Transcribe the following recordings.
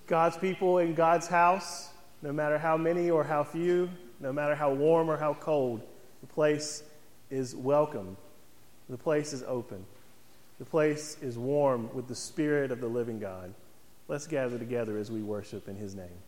God's people in God's house, no matter how many or how few, no matter how warm or how cold, the place is welcome. The place is open. The place is warm with the Spirit of the living God. Let's gather together as we worship in His name.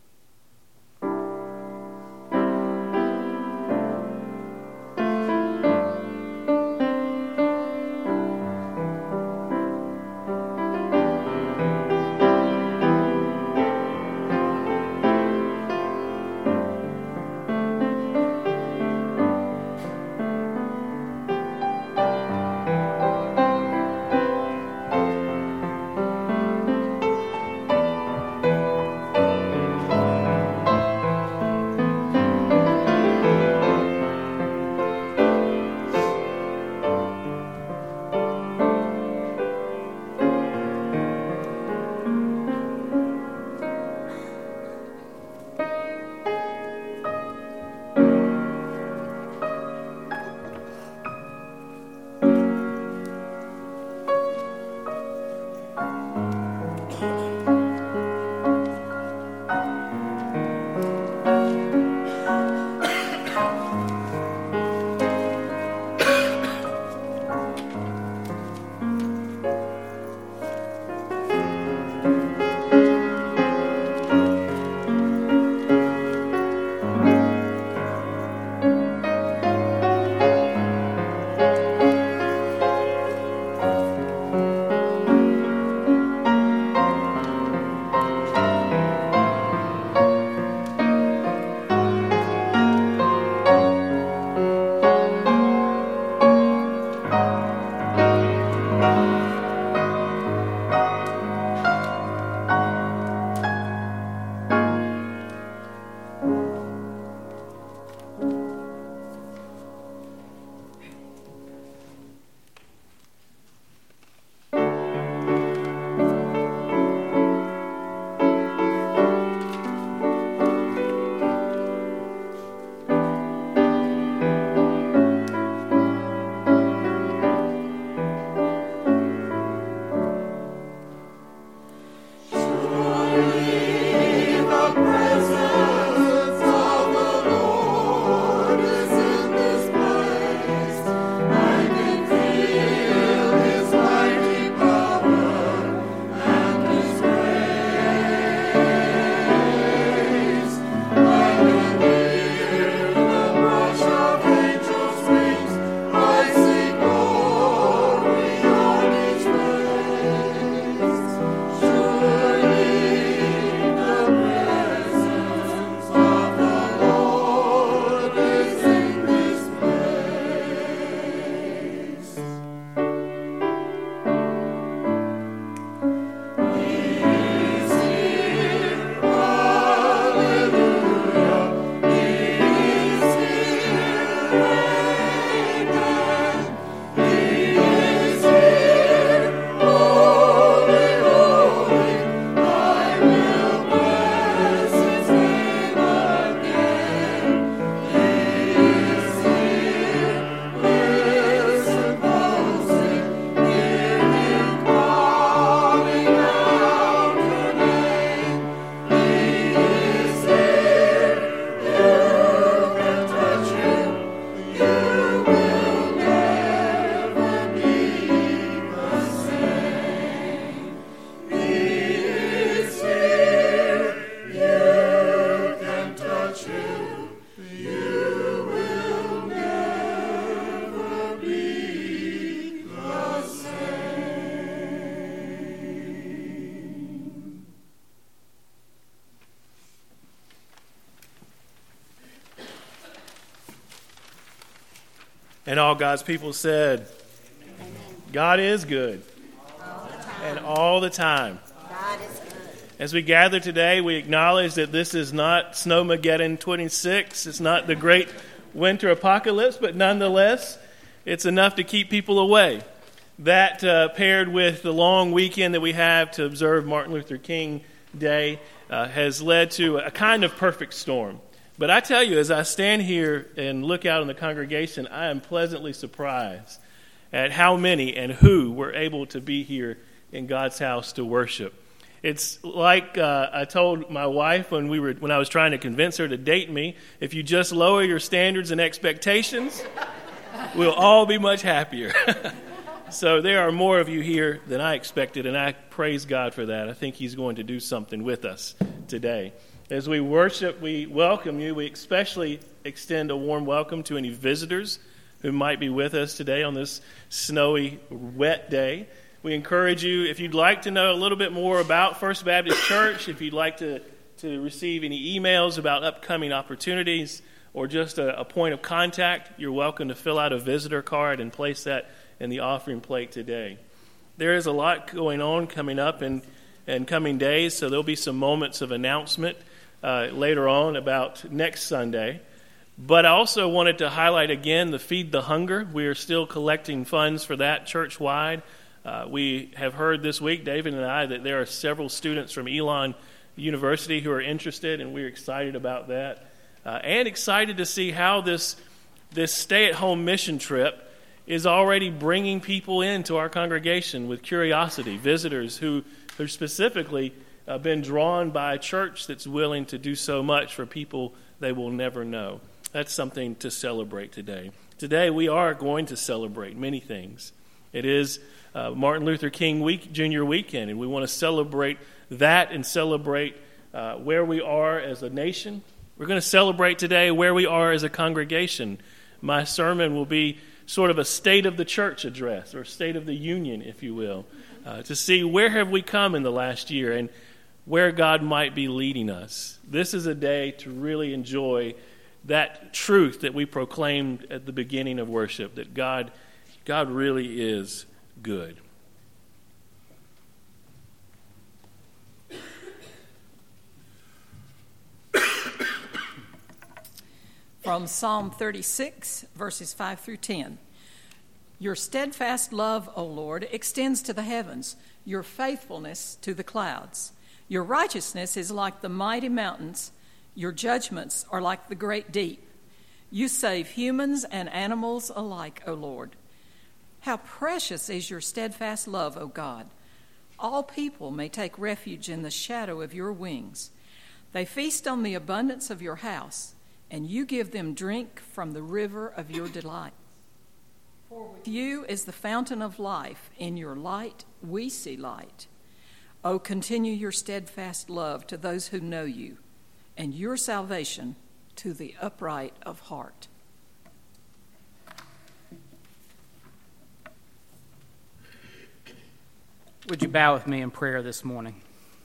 And all God's people said, Amen. God is good. And all the time. God is good. As we gather today, we acknowledge that this is not Snowmageddon 26. It's not the great winter apocalypse, but nonetheless, it's enough to keep people away. That paired with the long weekend that we have to observe Martin Luther King Day has led to a kind of perfect storm. But I tell you, as I stand here and look out in the congregation, I am pleasantly surprised at how many and who were able to be here in God's house to worship. It's like I told my wife when I was trying to convince her to date me, if you just lower your standards and expectations, we'll all be much happier. So there are more of you here than I expected, and I praise God for that. I think He's going to do something with us today. As we worship, we welcome you. We especially extend a warm welcome to any visitors who might be with us today on this snowy, wet day. We encourage you, if you'd like to know a little bit more about First Baptist Church, if you'd like to receive any emails about upcoming opportunities or just a point of contact, you're welcome to fill out a visitor card and place that in the offering plate today. There is a lot going on coming up in coming days, so there'll be some moments of announcement later on about next Sunday. But I also wanted to highlight again the Feed the Hunger. We are still collecting funds for that church-wide. We have heard this week, David and I, that there are several students from Elon University who are interested, and we're excited about that. And excited to see how this stay-at-home mission trip is already bringing people into our congregation with curiosity, visitors who specifically been drawn by a church that's willing to do so much for people they will never know. That's something to celebrate today. Today we are going to celebrate many things. It is Martin Luther King Jr. weekend, and we want to celebrate that and celebrate where we are as a nation. We're going to celebrate today where we are as a congregation. My sermon will be sort of a state of the church address, or state of the union, if you will, to see where have we come in the last year and where God might be leading us. This is a day to really enjoy that truth that we proclaimed at the beginning of worship, that God really is good. From Psalm 36, verses 5 through 10. Your steadfast love, O Lord, extends to the heavens, your faithfulness to the clouds. Your righteousness is like the mighty mountains, your judgments are like the great deep. You save humans and animals alike, O Lord. How precious is your steadfast love, O God. All people may take refuge in the shadow of your wings. They feast on the abundance of your house, and you give them drink from the river of your delight. For with you is the fountain of life. In your light we see light. O continue your steadfast love to those who know you, and your salvation to the upright of heart. Would you bow with me in prayer this morning?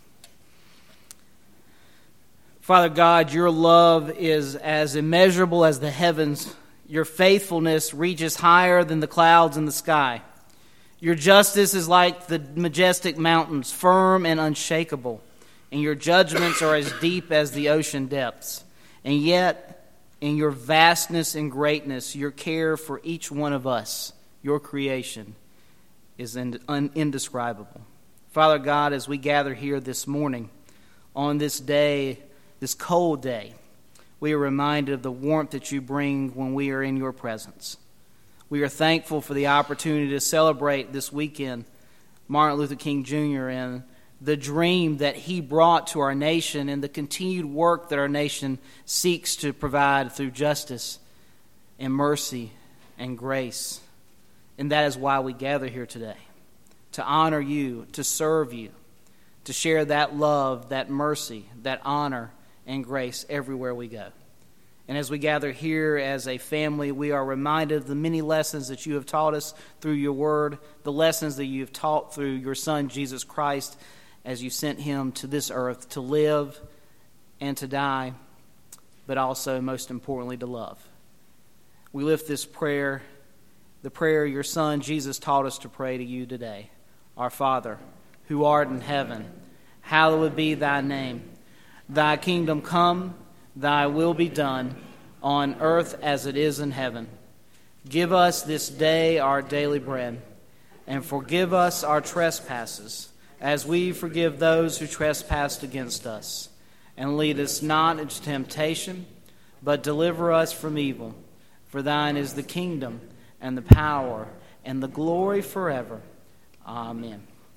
Father God, your love is as immeasurable as the heavens. Your faithfulness reaches higher than the clouds in the sky. Your justice is like the majestic mountains, firm and unshakable, and your judgments are as deep as the ocean depths. And yet, in your vastness and greatness, your care for each one of us, your creation, is indescribable. Father God, as we gather here this morning, on this day, this cold day, we are reminded of the warmth that you bring when we are in your presence. We are thankful for the opportunity to celebrate this weekend Martin Luther King Jr. and the dream that he brought to our nation and the continued work that our nation seeks to provide through justice and mercy and grace. And that is why we gather here today, to honor you, to serve you, to share that love, that mercy, that honor and grace everywhere we go. And as we gather here as a family, we are reminded of the many lessons that you have taught us through your word, the lessons that you have taught through your Son, Jesus Christ, as you sent him to this earth to live and to die, but also, most importantly, to love. We lift this prayer, the prayer your Son, Jesus, taught us to pray to you today. Our Father, who art in heaven, hallowed be thy name. Thy kingdom come, thy will be done, on earth as it is in heaven. Give us this day our daily bread, and forgive us our trespasses, as we forgive those who trespass against us. And lead us not into temptation, but deliver us from evil. For thine is the kingdom, and the power, and the glory forever. Amen.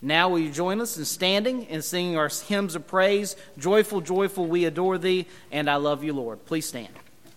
Now will you join us in standing and singing our hymns of praise, Joyful, Joyful, We Adore Thee, and I Love You, Lord. Please stand.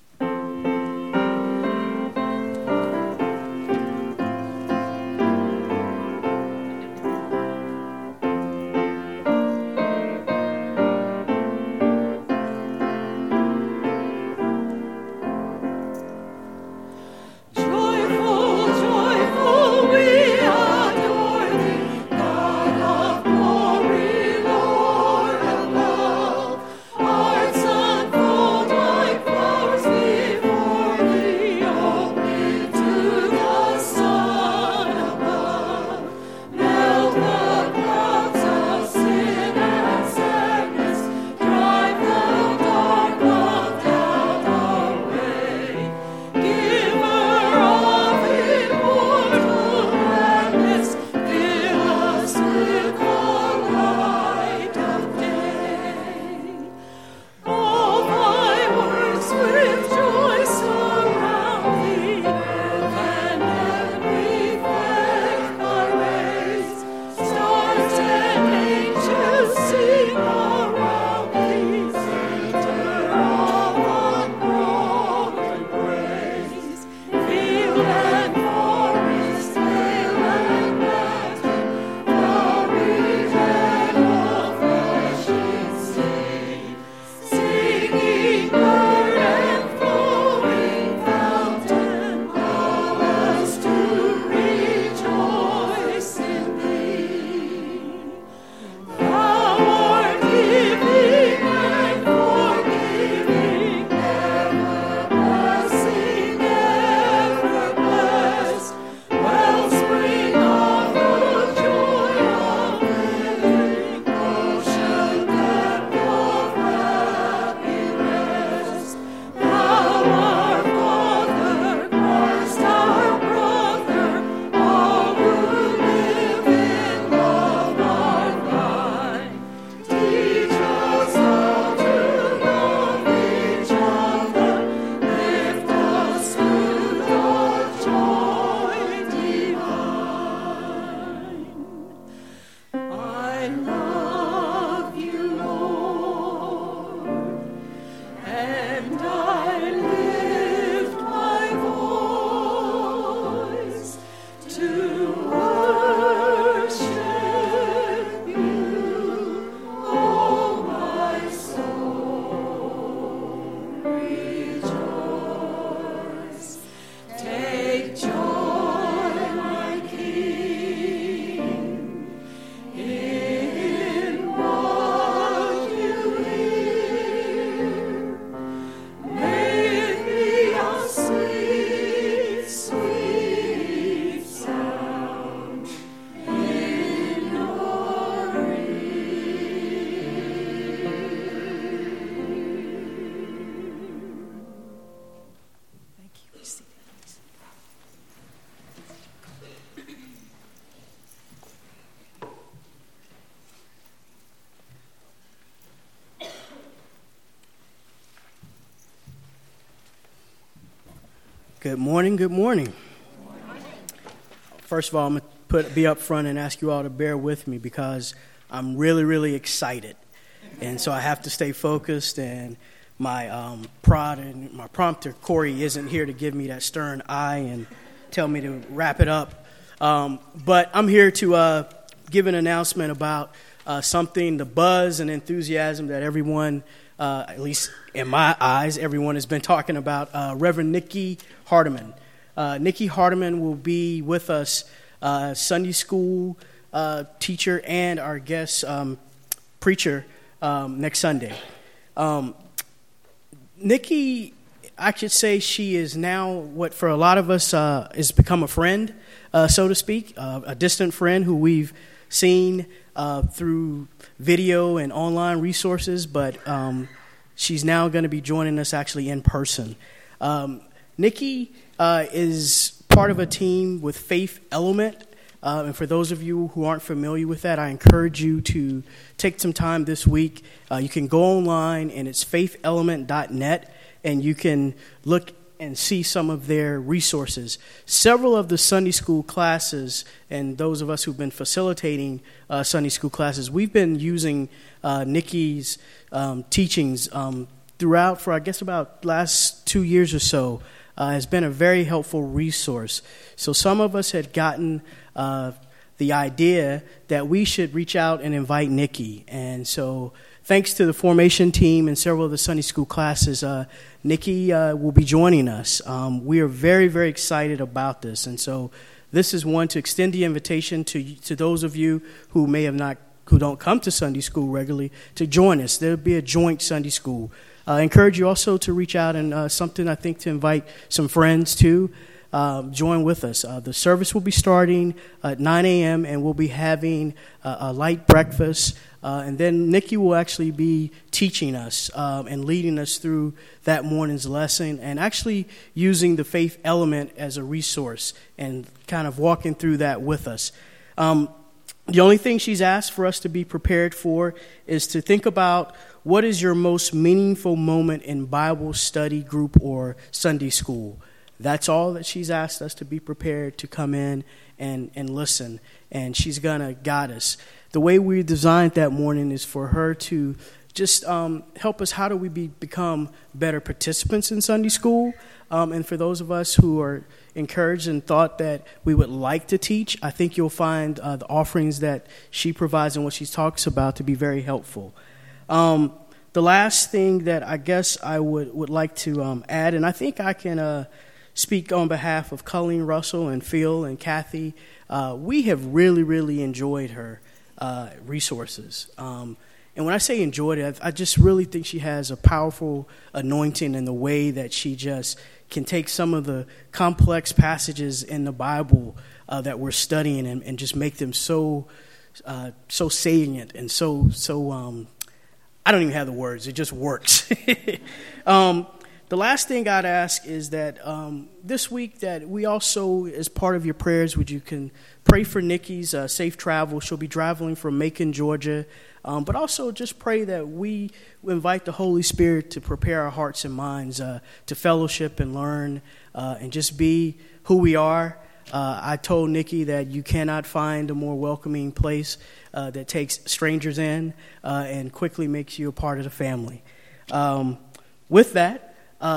Good morning, good morning. First of all, I'm going to be up front and ask you all to bear with me because I'm really, really excited. And so I have to stay focused, and my prod and my prompter, Corey, isn't here to give me that stern eye and tell me to wrap it up. But I'm here to give an announcement about something, the buzz and enthusiasm that everyone, at least in my eyes, everyone has been talking about. Reverend Nikki Hardeman. Nikki Hardeman will be with us, Sunday school teacher and our guest preacher next Sunday. Nikki, I should say she is now what for a lot of us has become a friend, so to speak, a distant friend who we've seen through video and online resources, but she's now going to be joining us actually in person. Nikki is part of a team with Faith Element, and for those of you who aren't familiar with that, I encourage you to take some time this week. You can go online, and it's faithelement.net, and you can look and see some of their resources. Several of the Sunday school classes, and those of us who've been facilitating Sunday school classes, we've been using Nikki's teachings throughout for, I guess, about last 2 years or so. Has been a very helpful resource. So some of us had gotten the idea that we should reach out and invite Nikki. And so thanks to the formation team and several of the Sunday school classes, Nikki will be joining us. We are very, very excited about this. And so this is one to extend the invitation to those of you who who don't come to Sunday school regularly to join us. There'll be a joint Sunday school. I encourage you also to reach out and something I think to invite some friends to. Join with us. The service will be starting at 9 a.m. and we'll be having a light breakfast. And then Nikki will actually be teaching us and leading us through that morning's lesson and actually using the faith element as a resource and kind of walking through that with us. The only thing she's asked for us to be prepared for is to think about what is your most meaningful moment in Bible study group or Sunday school. That's all that she's asked us to be prepared to come in and listen, and she's going to guide us. The way we designed that morning is for her to just help us. How do we become better participants in Sunday school? And for those of us who are encouraged and thought that we would like to teach, I think you'll find the offerings that she provides and what she talks about to be very helpful. The last thing that I guess I would like to add, and I think I can speak on behalf of Colleen Russell and Phil and Kathy. We have really, really enjoyed her resources. And when I say enjoyed it, I just really think she has a powerful anointing in the way that she just can take some of the complex passages in the Bible that we're studying and just make them so salient and so I don't even have the words. It just works. The last thing I'd ask is that this week that we also, as part of your prayers, would you can pray for Nikki's safe travel. She'll be traveling from Macon, Georgia. But also just pray that we invite the Holy Spirit to prepare our hearts and minds to fellowship and learn and just be who we are. I told Nikki that you cannot find a more welcoming place that takes strangers in and quickly makes you a part of the family. With that,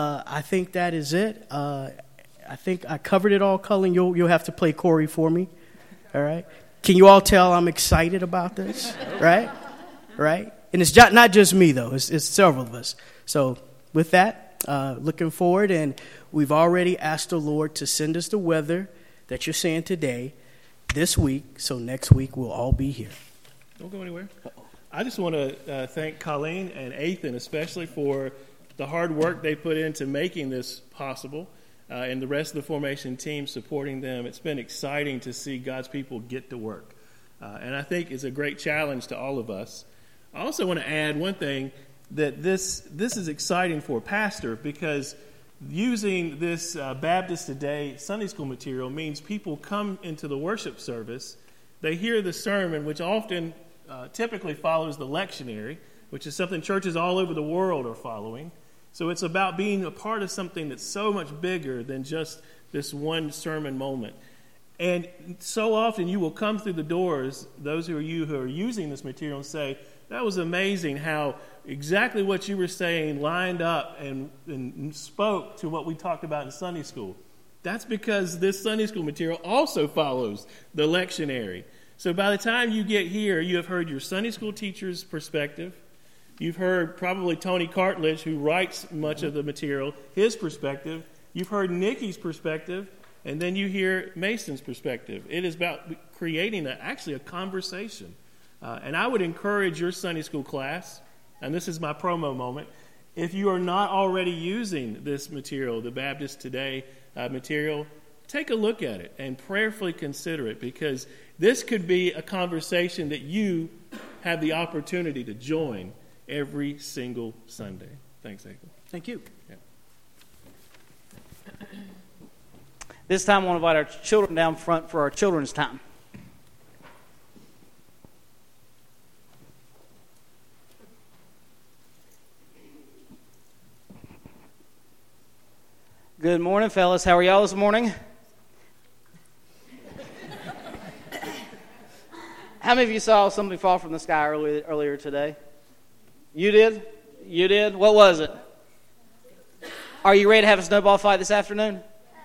I think that is it. I think I covered it all. Cullen, you'll have to play Corey for me. All right. Can you all tell I'm excited about this? Right? Right? And it's not just me, though. It's several of us. So with that, looking forward, and we've already asked the Lord to send us the weather that you're seeing today, this week, so next week we'll all be here. Don't go anywhere. I just want to thank Colleen and Ethan especially for the hard work they put into making this possible, and the rest of the formation team supporting them. It's been exciting to see God's people get to work, and I think it's a great challenge to all of us. I also want to add one thing, that this is exciting for a pastor, because using this Baptist Today Sunday school material means people come into the worship service, they hear the sermon, which often typically follows the lectionary, which is something churches all over the world are following. So it's about being a part of something that's so much bigger than just this one sermon moment. And so often you will come through the doors, those who are using this material, and say, that was amazing how exactly what you were saying lined up and spoke to what we talked about in Sunday school. That's because this Sunday school material also follows the lectionary. So by the time you get here, you have heard your Sunday school teacher's perspective. You've heard probably Tony Cartledge, who writes much of the material, his perspective. You've heard Nikki's perspective, and then you hear Mason's perspective. It is about creating actually a conversation. And I would encourage your Sunday school class, and this is my promo moment, if you are not already using this material, the Baptist Today material, take a look at it and prayerfully consider it, because this could be a conversation that you have the opportunity to join every single Sunday. Thanks, April. Thank you. Yeah. This time I want to invite our children down front for our children's time. Good morning, fellas. How are y'all this morning? How many of you saw something fall from the sky earlier today? You did? You did? What was it? Are you ready to have a snowball fight this afternoon?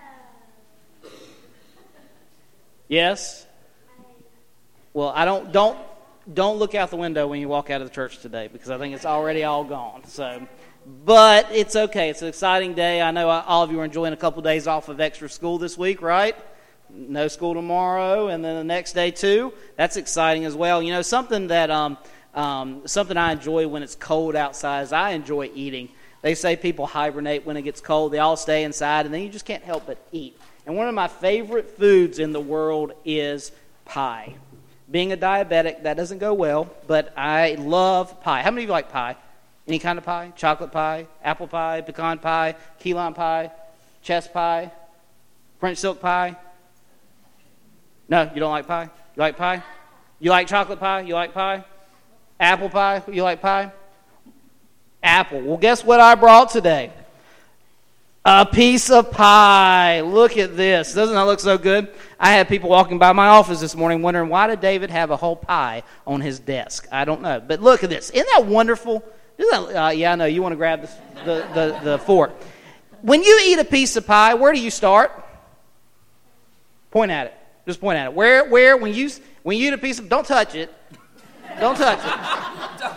Yes? Well, don't look out the window when you walk out of the church today, because I think it's already all gone. But it's okay. It's an exciting day. I know all of you are enjoying a couple of days off of extra school this week, right? No school tomorrow, and then the next day too. That's exciting as well. You know, something that something I enjoy when it's cold outside is I enjoy eating. They say people hibernate when it gets cold. They all stay inside, and then you just can't help but eat. And one of my favorite foods in the world is pie. Being a diabetic, that doesn't go well, but I love pie. How many of you like pie? Any kind of pie? Chocolate pie, apple pie, pecan pie, key lime pie, chess pie, French silk pie? No, you don't like pie? You like pie? You like chocolate pie? You like pie? Apple pie? You like pie? Apple. Well, guess what I brought today? A piece of pie. Look at this. Doesn't that look so good? I had people walking by my office this morning wondering, why did David have a whole pie on his desk? I don't know. But look at this. Isn't that wonderful? Yeah, I know. You want to grab the fork. When you eat a piece of pie, where do you start? Point at it. Just point at it. Where when you eat a piece of, don't touch it. Don't touch it.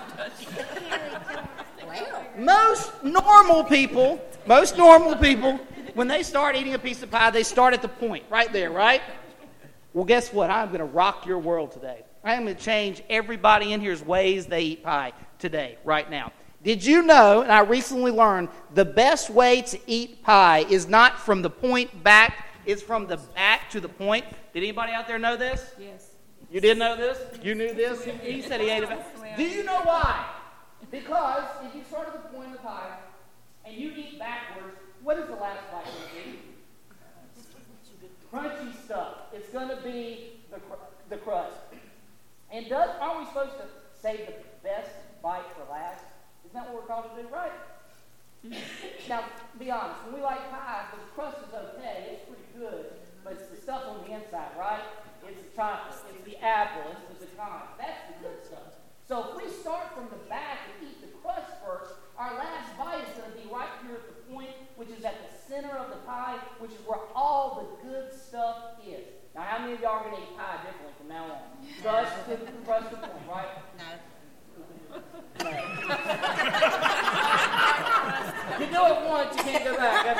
Most normal people, when they start eating a piece of pie, they start at the point, right there, right? Well, guess what? I'm going to rock your world today. I am going to change everybody in here's ways they eat pie today, right now. Did you know, and I recently learned, the best way to eat pie is not from the point back, it's from the back to the point. Did anybody out there know this? Yes. You did know this? You knew this? He said he ate it. Do you know why? Because if you start at the point of the pie and you eat backwards, what is the last bite going to be? Crunchy stuff. It's going to be the crust. And aren't we supposed to save the best bite for last? Isn't that what we're called to do, right? Now, be honest. When we like pie, the crust is okay. It's pretty good. But it's the stuff on the inside, right? It's the chocolate. It's the apple. It's the pecan. That's the good stuff. So if we start from the back and eat the crust first, our last bite is going to be right here at the point, which is at the center of the pie, which is where all the good stuff is. Now, how many of y'all are going to eat pie differently from now on? Crust to point, right? No. You do it once, you can't go back. That's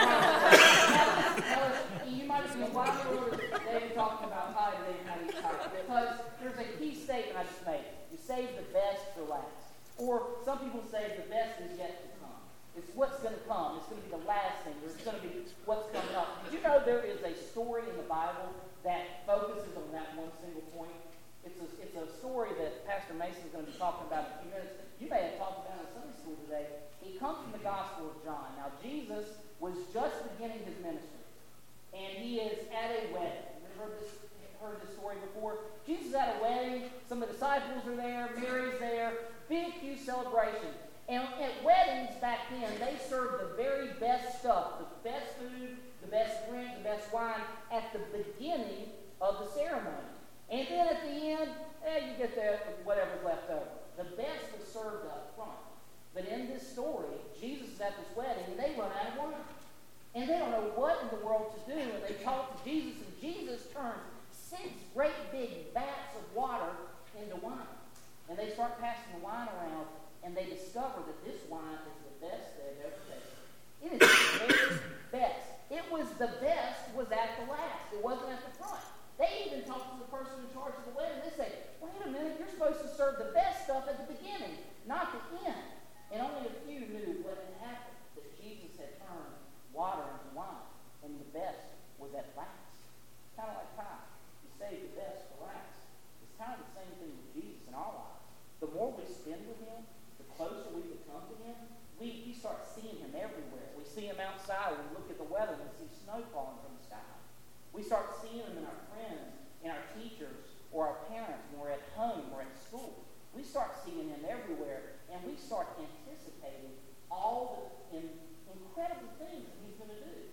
right. You might have seen why David talking about pie today and how to eat pie. Because there's a key statement I just made. You save the best for last. Or some people say the best is yet to come. It's what's going to come. It's going to be the last thing. Or it's going to be what's coming up. Did you know there is a story in the Bible that focuses on that one single point? It's a story that Pastor Mason is going to be talking about in a few minutes. You may have talked about it in Sunday school today. It comes from the Gospel of John. Now, Jesus was just beginning his ministry. And he is at a wedding. You've heard this story before? Jesus is at a wedding. Some of the disciples are there. Mary's there. Big, huge celebration. And at weddings back then, they served the very best stuff, the best food, the best drink, the best wine at the beginning of the ceremony. And then at the end, you get whatever's left over. The best was served up front. But in this story, Jesus is at this wedding, and they run out of wine. And they don't know what in the world to do. And they talk to Jesus, and Jesus turns 6 great big vats of water into wine. And they start passing the wine around, and they discover that this wine is the best they've ever tasted. It is the very best. It was the best was at the last. It wasn't at the front. They even talked to the person in charge of the wedding. They say, wait a minute, you're supposed to serve the best stuff at the beginning, not the end. And only a few knew what had happened, that Jesus had turned water into wine, and the best was at last. Kind of like pie. You save the best for last. It's kind of the same thing with Jesus in our lives. The more we spend with him, the closer we become to him, we start seeing him everywhere. We see him outside. We look at the weather and we see snow falling from the sky. We start seeing him in our friends, in our teachers, or our parents when we're at home or at school. We start seeing him everywhere, and we start anticipating all the incredible things that he's going to do. Not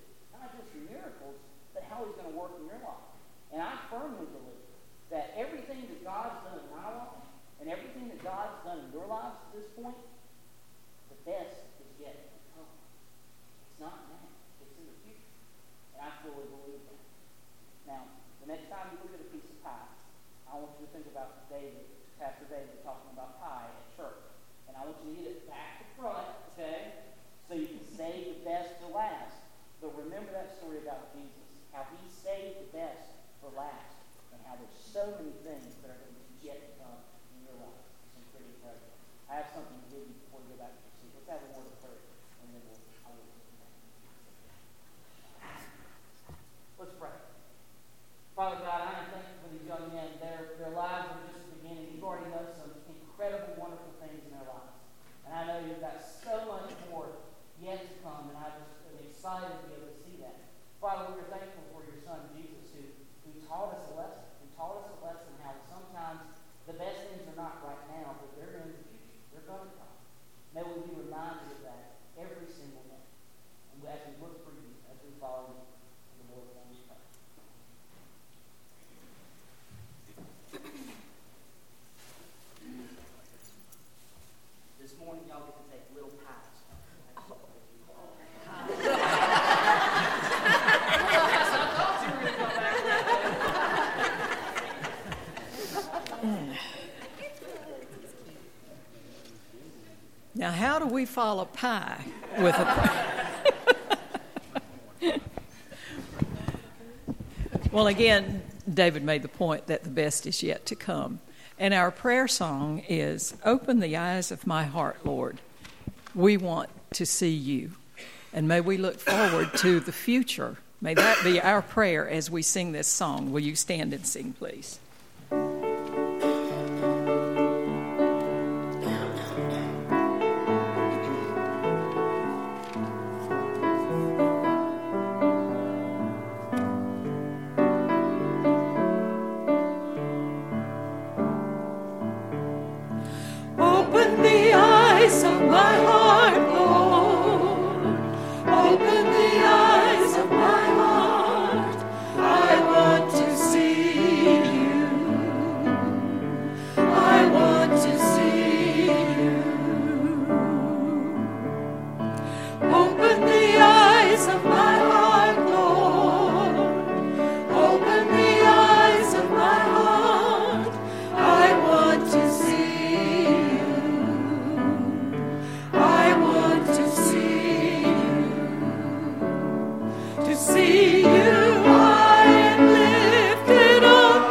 not just miracles, but how He's going to work in your life. And I firmly believe that everything that God's done in my life and everything that God's done in your lives to this point, the best is yet to come. It's not now. It's in the future. And I fully believe that. Now, the next time you look at a piece of pie, I want you to think about Pastor David talking about pie at church. And I want you to eat it back to front, okay? So you can save the best for last. But remember that story about Jesus, how He saved the best for last, and how there's so many things that are going to be yet to come in your life. It's pretty incredible. I have something to give you before we go back to the seat. Let's have a word of prayer, and then I will. Let's pray. Father God, I am thankful for these young men. Their lives are just beginning. You've already done some incredible, wonderful things in their lives. And I know You've got so much more yet to come, and I just am excited to be able to see that. Father, we are thankful for Your Son, Jesus, who taught us a lesson. Who taught us a lesson how sometimes the best things are not right now, but they're in the future. They're going to come. May we be reminded of that every single day. And as we look for You, as we follow You, in the Lord's name we pray. This morning, y'all get to take little pies. Now, how do we follow pie with a Well, again, David made the point that the best is yet to come. And our prayer song is, "Open the eyes of my heart, Lord. We want to see You." And may we look forward to the future. May that be our prayer as we sing this song. Will you stand and sing, please? Open the eyes of my heart, Lord. Open the eyes of my heart. I want to see You. I want to see You. Open the eyes of my heart, Lord. Open the eyes of my heart. I want to see see You high and lifted up,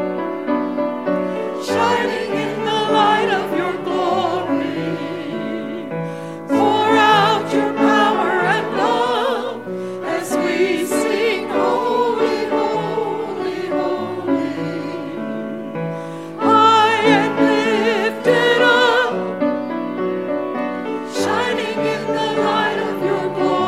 shining in the light of Your glory. Pour out Your power and love as we sing, holy, holy, holy. High and lifted up, shining in the light of Your glory.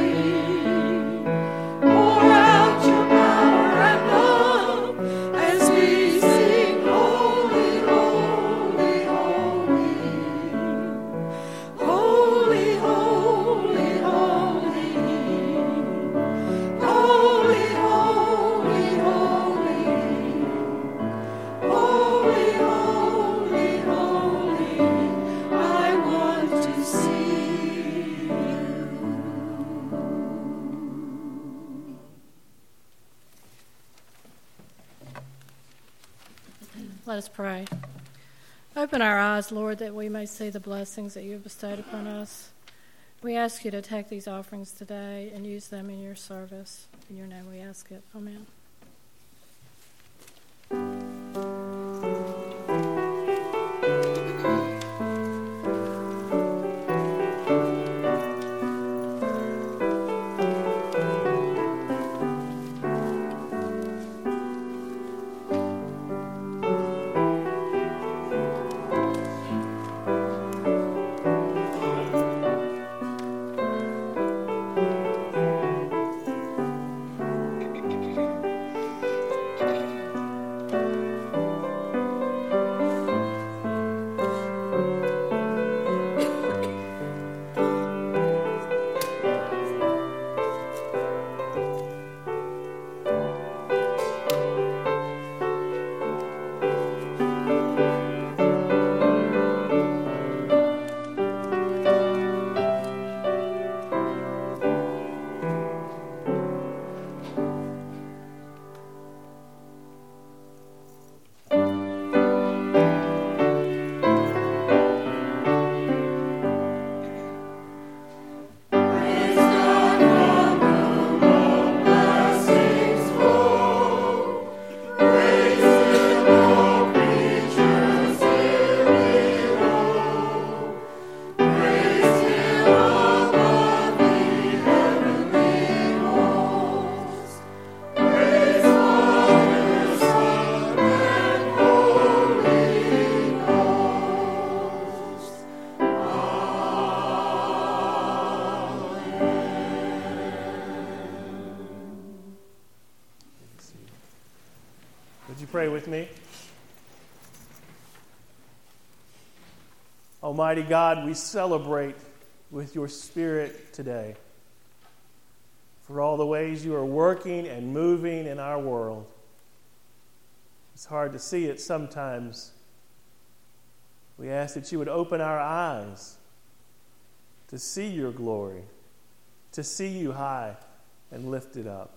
Let us pray. Open our eyes, Lord, that we may see the blessings that You have bestowed upon us. We ask You to take these offerings today and use them in Your service. In Your name we ask it. Amen. you pray with me? Almighty God, we celebrate with your Spirit today for all the ways you are working and moving in our world. It's hard to see it sometimes. We ask that you would open our eyes to see your glory, to see you high and lifted up.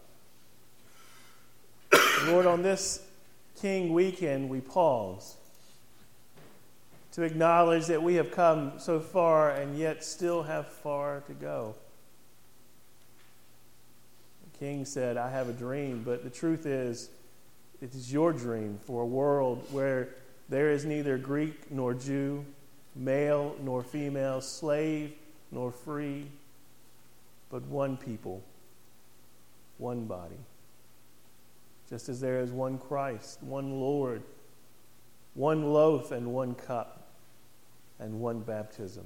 Lord, on this King weekend, we pause to acknowledge that we have come so far and yet still have far to go. The King said, I have a dream, but the truth is, it is your dream for a world where there is neither Greek nor Jew, male nor female, slave nor free, but one people, one body. Just as there is one Christ, one Lord, one loaf and one cup, and one baptism.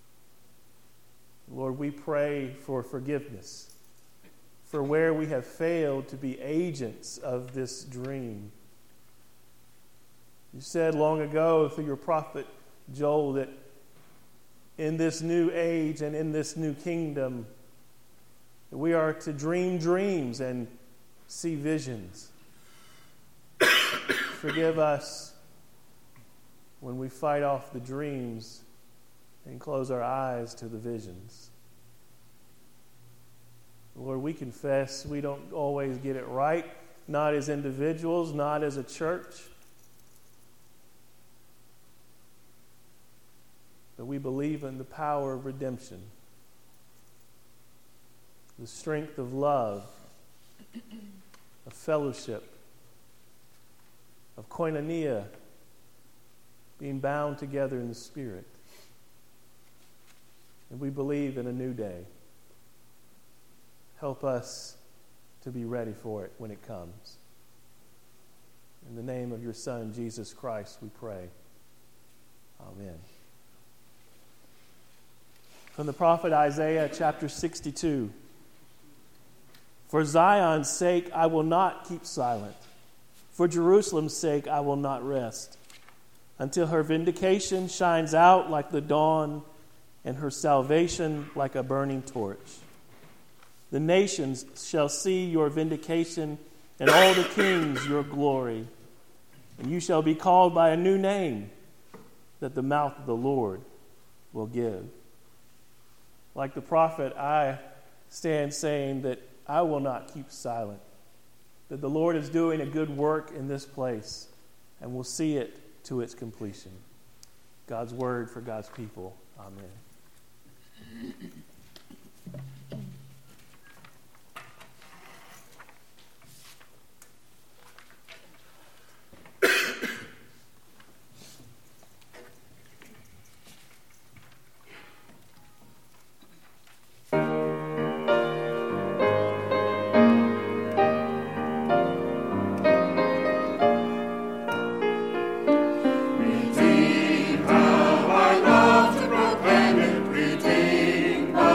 Lord, we pray for forgiveness for where we have failed to be agents of this dream. You said long ago through your prophet Joel that in this new age and in this new kingdom, that we are to dream dreams and see visions. Forgive us when we fight off the dreams and close our eyes to the visions. Lord, we confess we don't always get it right, not as individuals, not as a church. But we believe in the power of redemption, the strength of love, of fellowship, of koinonia, being bound together in the Spirit. And we believe in a new day. Help us to be ready for it when it comes. In the name of your Son, Jesus Christ, we pray. Amen. From the prophet Isaiah, chapter 62. For Zion's sake, I will not keep silent. For Jerusalem's sake, I will not rest, until her vindication shines out like the dawn and her salvation like a burning torch. The nations shall see your vindication, and all the kings your glory. And you shall be called by a new name that the mouth of the Lord will give. Like the prophet, I stand saying that I will not keep silent, that the Lord is doing a good work in this place, and we'll see it to its completion. God's word for God's people. Amen. Redeemed, how I love to proclaim it. Redeemed.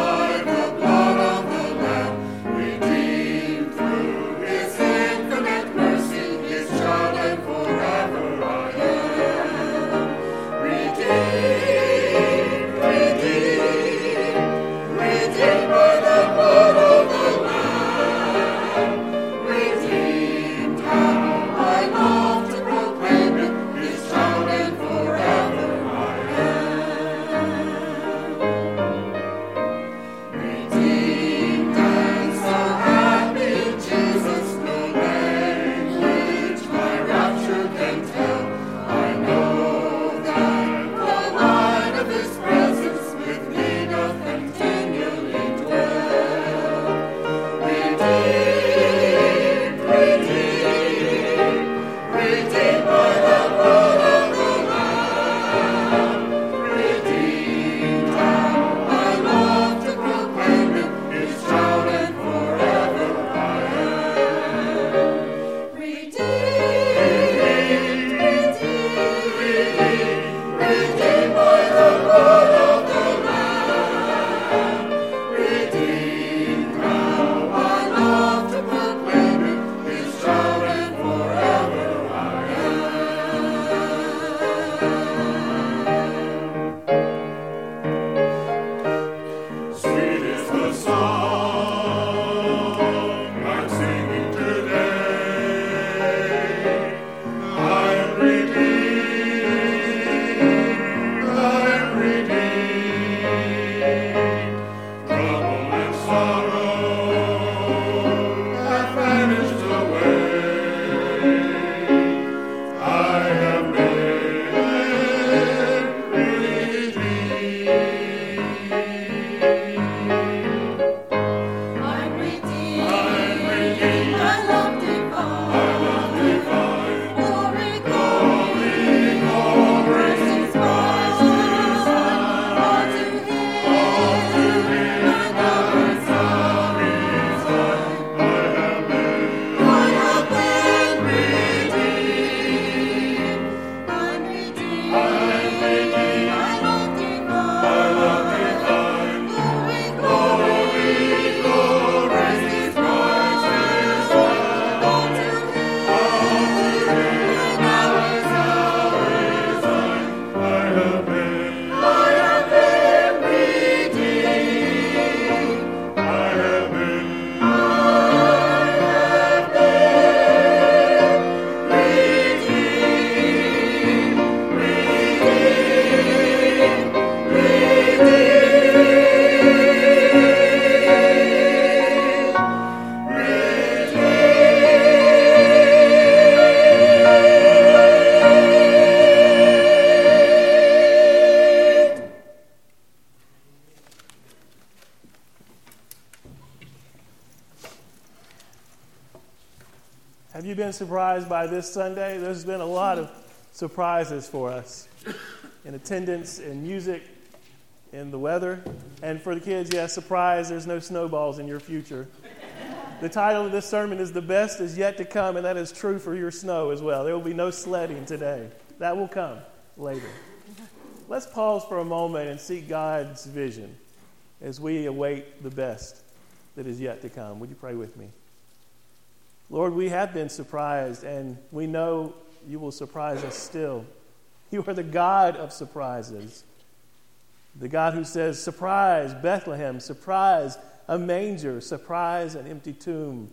you been surprised by this Sunday? There's been a lot of surprises for us in attendance, in music, in the weather. And for the kids, yes, surprise, there's no snowballs in your future. The title of this sermon is "The Best Is Yet to Come," and that is true for your snow as well. There will be no sledding today. That will come later. Let's pause for a moment and seek God's vision as we await the best that is yet to come. Would you pray with me? Lord, we have been surprised, and we know you will surprise us still. You are the God of surprises. The God who says, surprise Bethlehem, surprise a manger, surprise an empty tomb.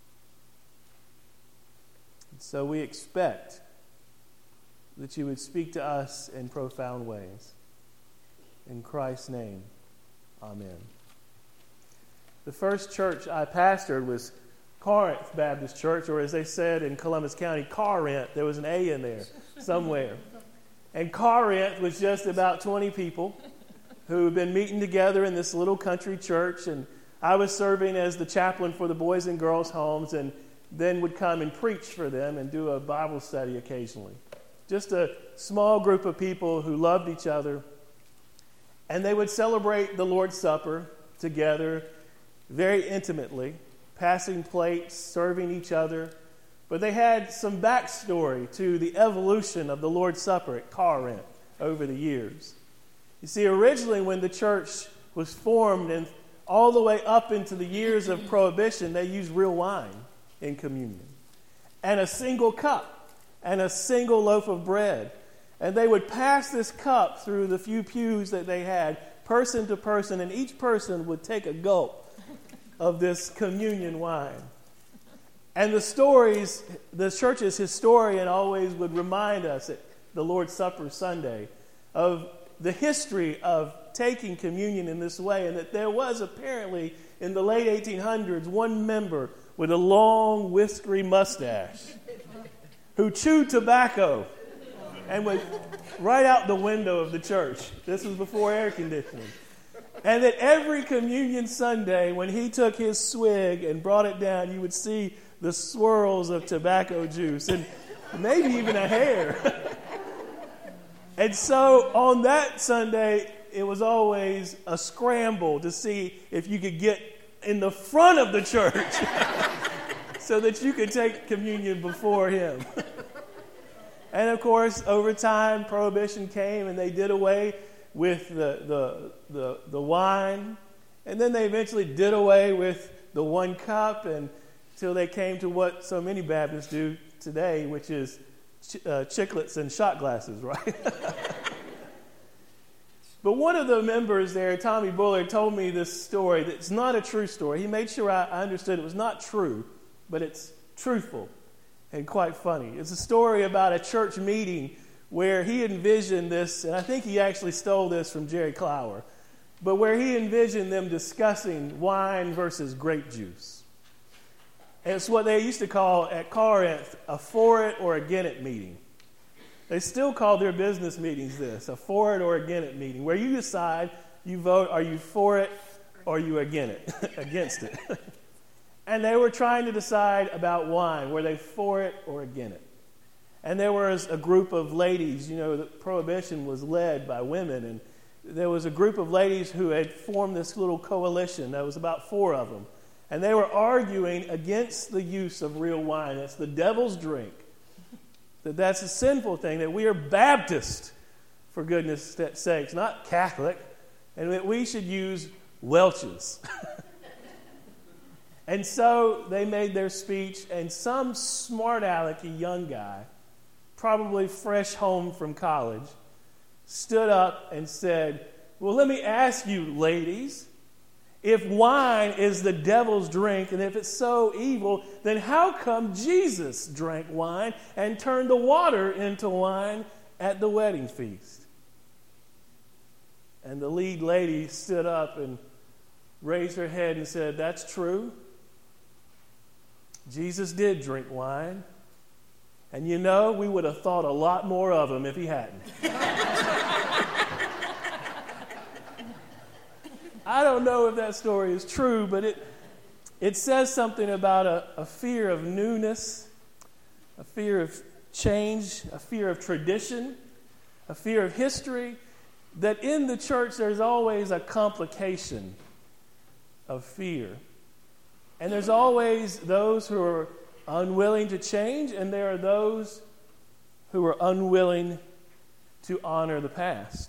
And so we expect that you would speak to us in profound ways. In Christ's name, amen. The first church I pastored was Corinth Baptist Church, or as they said in Columbus County, Corinth. There was an A in there somewhere. And Corinth was just about 20 people who had been meeting together in this little country church. And I was serving as the chaplain for the boys and girls' homes, and then would come and preach for them and do a Bible study occasionally. Just a small group of people who loved each other. And they would celebrate the Lord's Supper together very intimately, passing plates, serving each other. But they had some backstory to the evolution of the Lord's Supper at Corinth over the years. You see, originally when the church was formed and all the way up into the years of Prohibition, they used real wine in communion. And a single cup and a single loaf of bread. And they would pass this cup through the few pews that they had, person to person, and each person would take a gulp of this communion wine. And the church's historian always would remind us at the Lord's Supper Sunday of the history of taking communion in this way, and that there was apparently in the late 1800s one member with a long whiskery mustache who chewed tobacco and went right out the window of the church. This was before air conditioning. And that every communion Sunday, when he took his swig and brought it down, you would see the swirls of tobacco juice and maybe even a hair. And so on that Sunday, it was always a scramble to see if you could get in the front of the church so that you could take communion before him. And of course, over time, Prohibition came and they did away with the wine. And then they eventually did away with the one cup until they came to what so many Baptists do today, which is chiclets and shot glasses, right? But one of the members there, Tommy Bullard, told me this story that's not a true story. He made sure I understood it was not true, but it's truthful and quite funny. It's a story about a church meeting where he envisioned this, and I think he actually stole this from Jerry Clower, but where he envisioned them discussing wine versus grape juice. And it's what they used to call at Corinth a for it or against it meeting. They still call their business meetings this, a for it or against it meeting, where you decide, you vote, are you for it or are you against it? And they were trying to decide about wine, were they for it or against it? And there was a group of ladies, the Prohibition was led by women, and there was a group of ladies who had formed this little coalition. There was about 4 of them. And they were arguing against the use of real wine. It's the devil's drink. That's a sinful thing, that we are Baptist, for goodness sakes, not Catholic, and that we should use Welch's. And so they made their speech, and some smart-alecky young guy, probably fresh home from college, stood up and said, well, let me ask you, ladies, if wine is the devil's drink, and if it's so evil, then how come Jesus drank wine and turned the water into wine at the wedding feast? And the lead lady stood up and raised her head and said, that's true. Jesus did drink wine. And we would have thought a lot more of him if he hadn't. I don't know if that story is true, but it says something about a fear of newness, a fear of change, a fear of tradition, a fear of history, that in the church there's always a complication of fear. And there's always those who are unwilling to change, and there are those who are unwilling to honor the past.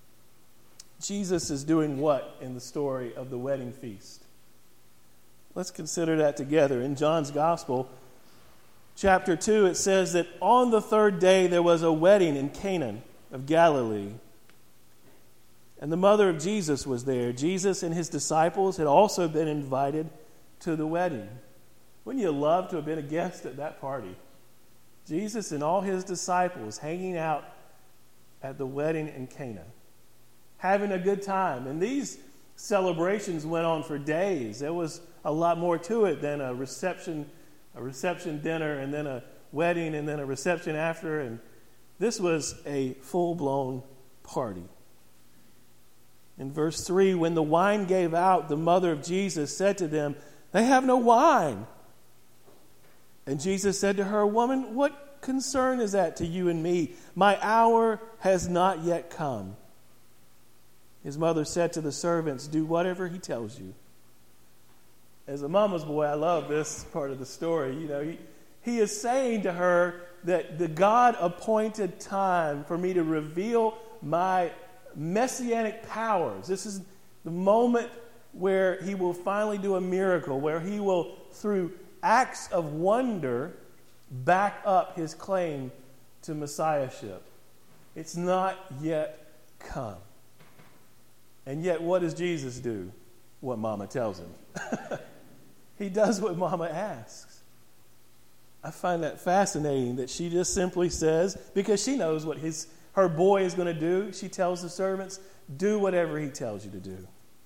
Jesus is doing what in the story of the wedding feast? Let's consider that together. In John's Gospel, chapter 2, it says that on the third day there was a wedding in Cana of Galilee. And the mother of Jesus was there. Jesus and his disciples had also been invited to the wedding. Wouldn't you love to have been a guest at that party? Jesus and all his disciples hanging out at the wedding in Cana, having a good time. And these celebrations went on for days. There was a lot more to it than a reception dinner, and then a wedding, and then a reception after. And this was a full-blown party. In verse 3, when the wine gave out, the mother of Jesus said to them, "They have no wine." And Jesus said to her, "Woman, what concern is that to you and me? My hour has not yet come." His mother said to the servants, "Do whatever he tells you." As a mama's boy, I love this part of the story. You know, he is saying to her that the God-appointed time for me to reveal my messianic powers. This is the moment where he will finally do a miracle, where he will, through acts of wonder, back up his claim to messiahship. It's not yet come. And yet, what does Jesus do? What Mama tells him. He does what Mama asks. I find that fascinating that she just simply says, because she knows what her boy is going to do, she tells the servants, do whatever he tells you to do.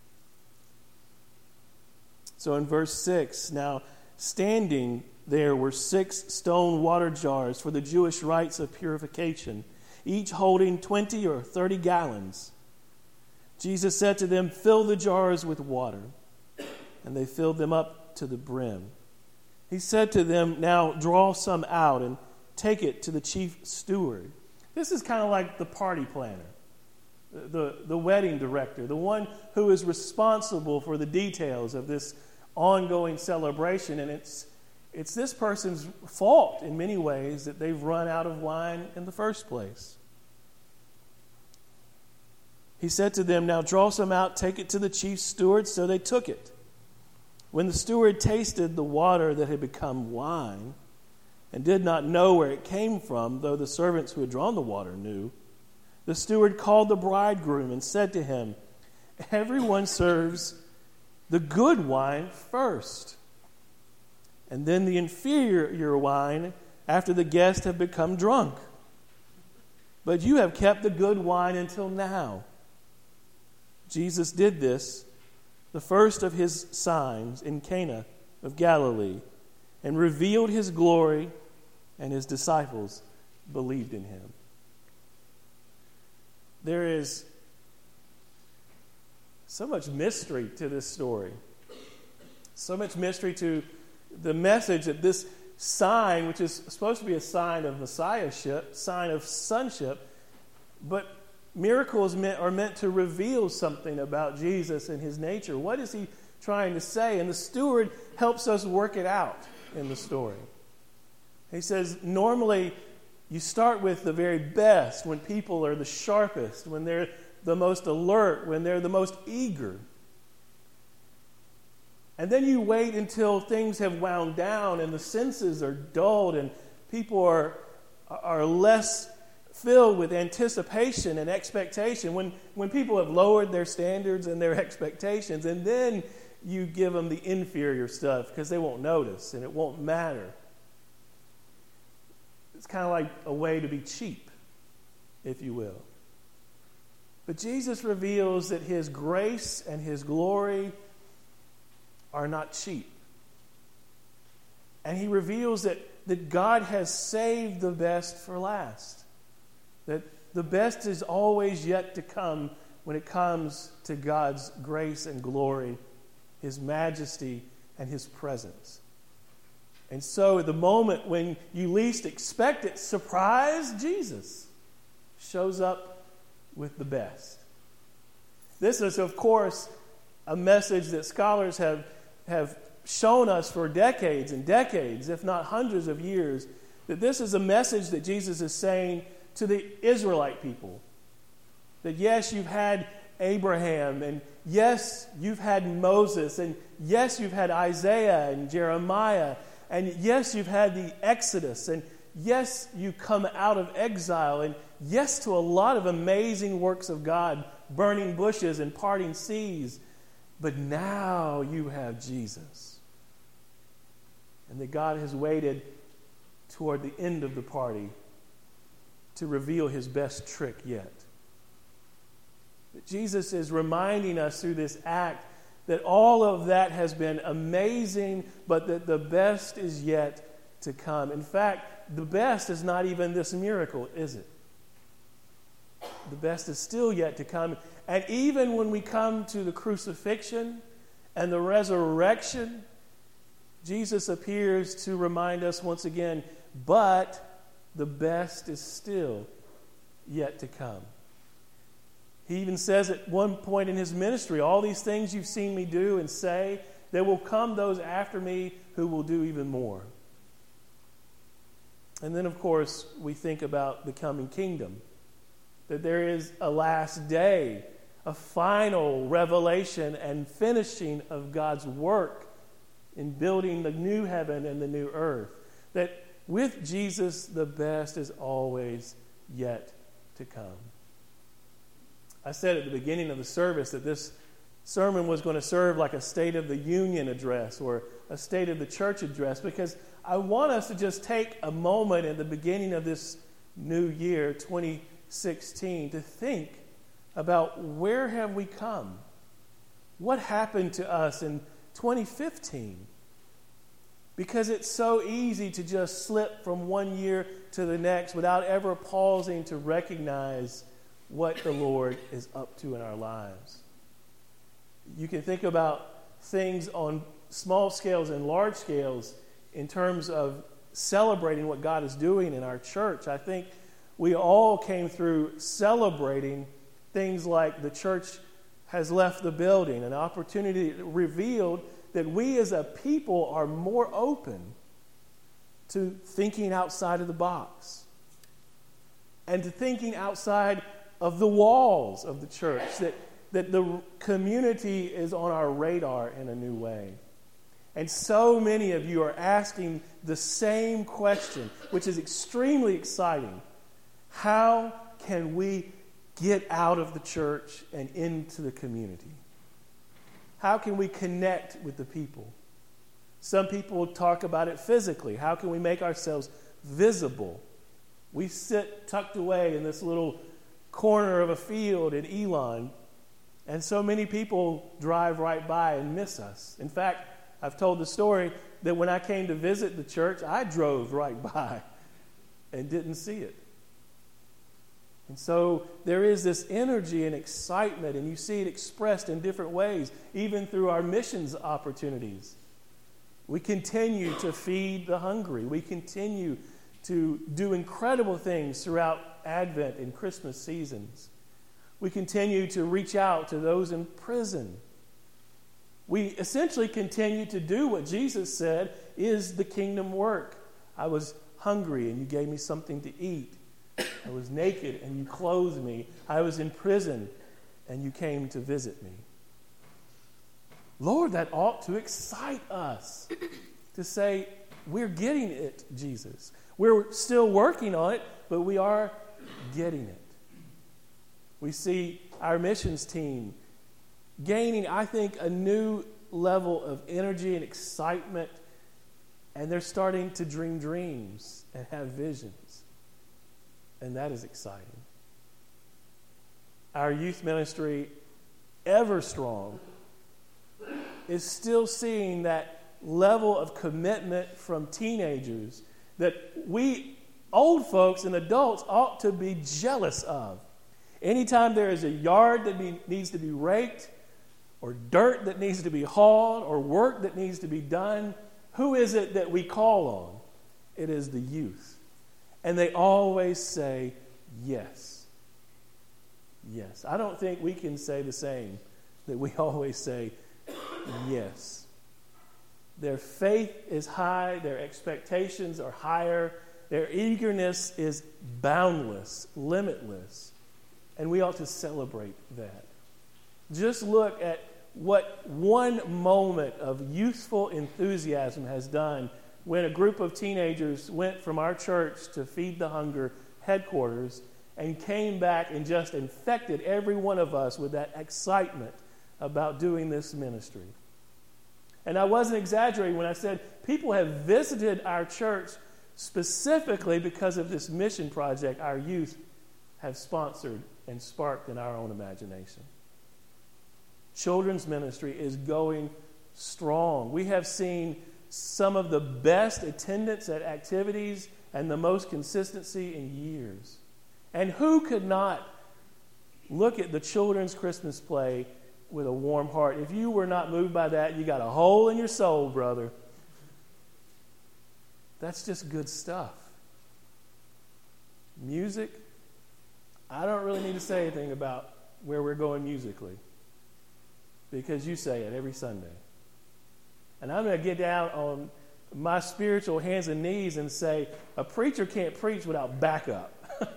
So in verse 6, now standing there were 6 stone water jars for the Jewish rites of purification, each holding 20 or 30 gallons. Jesus said to them, "Fill the jars with water." And they filled them up to the brim. He said to them, "Now draw some out and take it to the chief steward." This is kind of like the party planner, the wedding director, the one who is responsible for the details of this ongoing celebration. And it's this person's fault in many ways that they've run out of wine in the first place. He said to them, "Now draw some out, take it to the chief steward." So they took it. When the steward tasted the water that had become wine and did not know where it came from, though the servants who had drawn the water knew, the steward called the bridegroom and said to him, "Everyone serves the good wine first, and then the inferior wine after the guests have become drunk. But you have kept the good wine until now." Jesus did this, the first of his signs in Cana of Galilee, and revealed his glory, and his disciples believed in him. There is so much mystery to this story. So much mystery to the message that this sign, which is supposed to be a sign of messiahship, sign of sonship, but miracles are meant to reveal something about Jesus and his nature. What is he trying to say? And the steward helps us work it out in the story. He says, normally you start with the very best, when people are the sharpest, when they're the most alert, when they're the most eager. And then you wait until things have wound down and the senses are dulled and people are less filled with anticipation and expectation. When people have lowered their standards and their expectations, and then you give them the inferior stuff because they won't notice and it won't matter. It's kind of like a way to be cheap, if you will. But Jesus reveals that his grace and his glory are not cheap. And he reveals that God has saved the best for last. That the best is always yet to come when it comes to God's grace and glory, his majesty and his presence. And so at the moment when you least expect it, surprise, Jesus shows up with the best. This is, of course, a message that scholars have shown us for decades and decades, if not hundreds of years, that this is a message that Jesus is saying to the Israelite people. That yes, you've had Abraham, and yes, you've had Moses, and yes, you've had Isaiah and Jeremiah, and yes, you've had the Exodus, and yes, you come out of exile, and yes to a lot of amazing works of God, burning bushes and parting seas, but now you have Jesus. And that God has waited toward the end of the party to reveal his best trick yet. But Jesus is reminding us through this act that all of that has been amazing, but that the best is yet to come. In fact, the best is not even this miracle, is it? The best is still yet to come. And even when we come to the crucifixion and the resurrection, Jesus appears to remind us once again, but the best is still yet to come. He even says at one point in his ministry, all these things you've seen me do and say, there will come those after me who will do even more. And then, of course, we think about the coming kingdom. That there is a last day, a final revelation and finishing of God's work in building the new heaven and the new earth. That with Jesus, the best is always yet to come. I said at the beginning of the service that this sermon was going to serve like a State of the Union address or a State of the Church address, because I want us to just take a moment at the beginning of this new year, 2016, to think about where have we come? What happened to us in 2015? Because it's so easy to just slip from one year to the next without ever pausing to recognize what the Lord is up to in our lives. You can think about things on small scales and large scales in terms of celebrating what God is doing in our church. I think we all came through celebrating things like the church has left the building, an opportunity revealed that we as a people are more open to thinking outside of the box and to thinking outside of the walls of the church, that the community is on our radar in a new way. And so many of you are asking the same question, which is extremely exciting. How can we get out of the church and into the community? How can we connect with the people? Some people talk about it physically. How can we make ourselves visible? We sit tucked away in this little corner of a field in Elon, and so many people drive right by and miss us. In fact, I've told the story that when I came to visit the church, I drove right by and didn't see it. And so there is this energy and excitement, and you see it expressed in different ways, even through our missions opportunities. We continue to feed the hungry. We continue to do incredible things throughout Advent and Christmas seasons. We continue to reach out to those in prison. We essentially continue to do what Jesus said is the kingdom work. I was hungry and you gave me something to eat. I was naked and you clothed me. I was in prison and you came to visit me. Lord, that ought to excite us to say, we're getting it, Jesus. We're still working on it, but we are getting it. We see our missions team gaining, I think, a new level of energy and excitement, and they're starting to dream dreams and have visions. And that is exciting. Our youth ministry, Ever Strong, is still seeing that level of commitment from teenagers that we old folks and adults ought to be jealous of. Anytime there is a yard that needs to be raked, or dirt that needs to be hauled, or work that needs to be done, Who is it that we call on? It is the youth. And they always say yes. Yes. I don't think we can say the same, that we always say yes. Their faith is high, their expectations are higher, their eagerness is boundless, limitless, and we ought to celebrate that. Just look at what one moment of youthful enthusiasm has done when a group of teenagers went from our church to Feed the Hunger headquarters and came back and just infected every one of us with that excitement about doing this ministry. And I wasn't exaggerating when I said people have visited our church specifically because of this mission project our youth have sponsored and sparked in our own imagination. Children's ministry is going strong. We have seen some of the best attendance at activities and the most consistency in years. And who could not look at the children's Christmas play with a warm heart? If you were not moved by that, you got a hole in your soul, brother. That's just good stuff. Music, I don't really need to say anything about where we're going musically, because you say it every Sunday. And I'm going to get down on my spiritual hands and knees and say, a preacher can't preach without backup.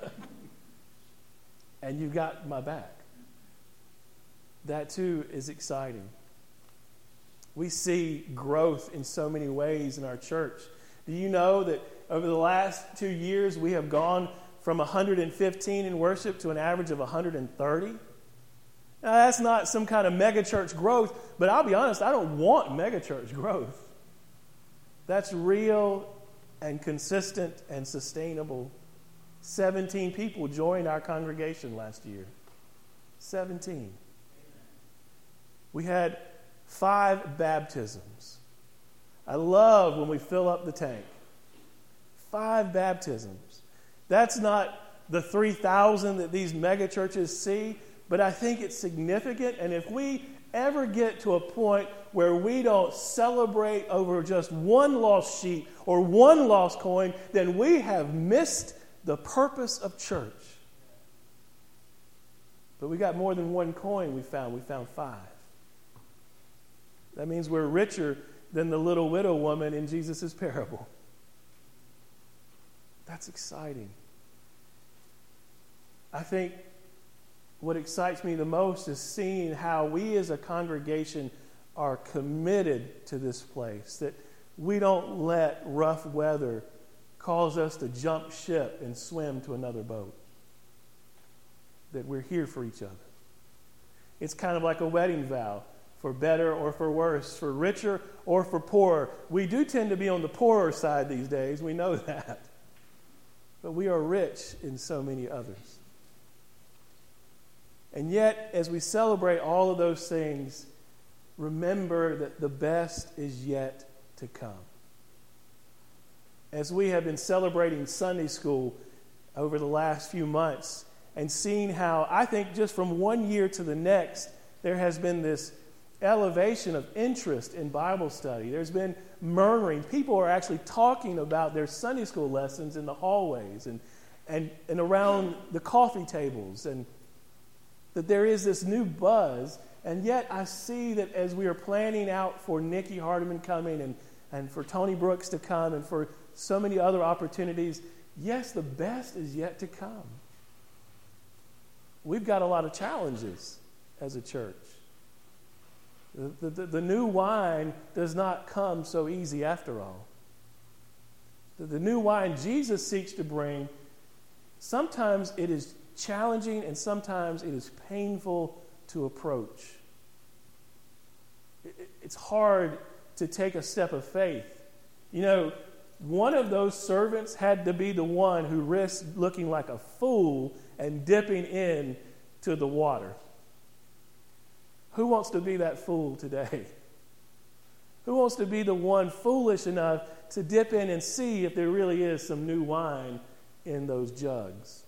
And you've got my back. That too is exciting. We see growth in so many ways in our church. Do you know that over the last 2 years we have gone from 115 in worship to an average of 130? Now, that's not some kind of megachurch growth, but I'll be honest, I don't want megachurch growth. That's real and consistent and sustainable. 17 people joined our congregation last year. 17. We had 5 baptisms. I love when we fill up the tank. 5 baptisms. That's not the 3,000 that these megachurches see, but I think it's significant. And if we ever get to a point where we don't celebrate over just one lost sheep or one lost coin, then we have missed the purpose of church. But we got more than one coin we found. We found 5. That means we're richer than the little widow woman in Jesus' parable. That's exciting. I think what excites me the most is seeing how we as a congregation are committed to this place, that we don't let rough weather cause us to jump ship and swim to another boat, that we're here for each other. It's kind of like a wedding vow, for better or for worse, for richer or for poorer. We do tend to be on the poorer side these days, we know that. But we are rich in so many others. And yet, as we celebrate all of those things, remember that the best is yet to come. As we have been celebrating Sunday school over the last few months and seeing how, I think just from one year to the next, there has been this elevation of interest in Bible study. There's been murmuring. People are actually talking about their Sunday school lessons in the hallways and around the coffee tables, and that there is this new buzz. And yet I see that as we are planning out for Nikki Hardeman coming and for Tony Brooks to come and for so many other opportunities, yes, the best is yet to come. We've got a lot of challenges as a church. The new wine does not come so easy after all. The new wine Jesus seeks to bring, sometimes it is challenging and sometimes it is painful to approach. It's hard to take a step of faith. You know, one of those servants had to be the one who risked looking like a fool and dipping in to the water. Who wants to be that fool today? Who wants to be the one foolish enough to dip in and see if there really is some new wine in those jugs?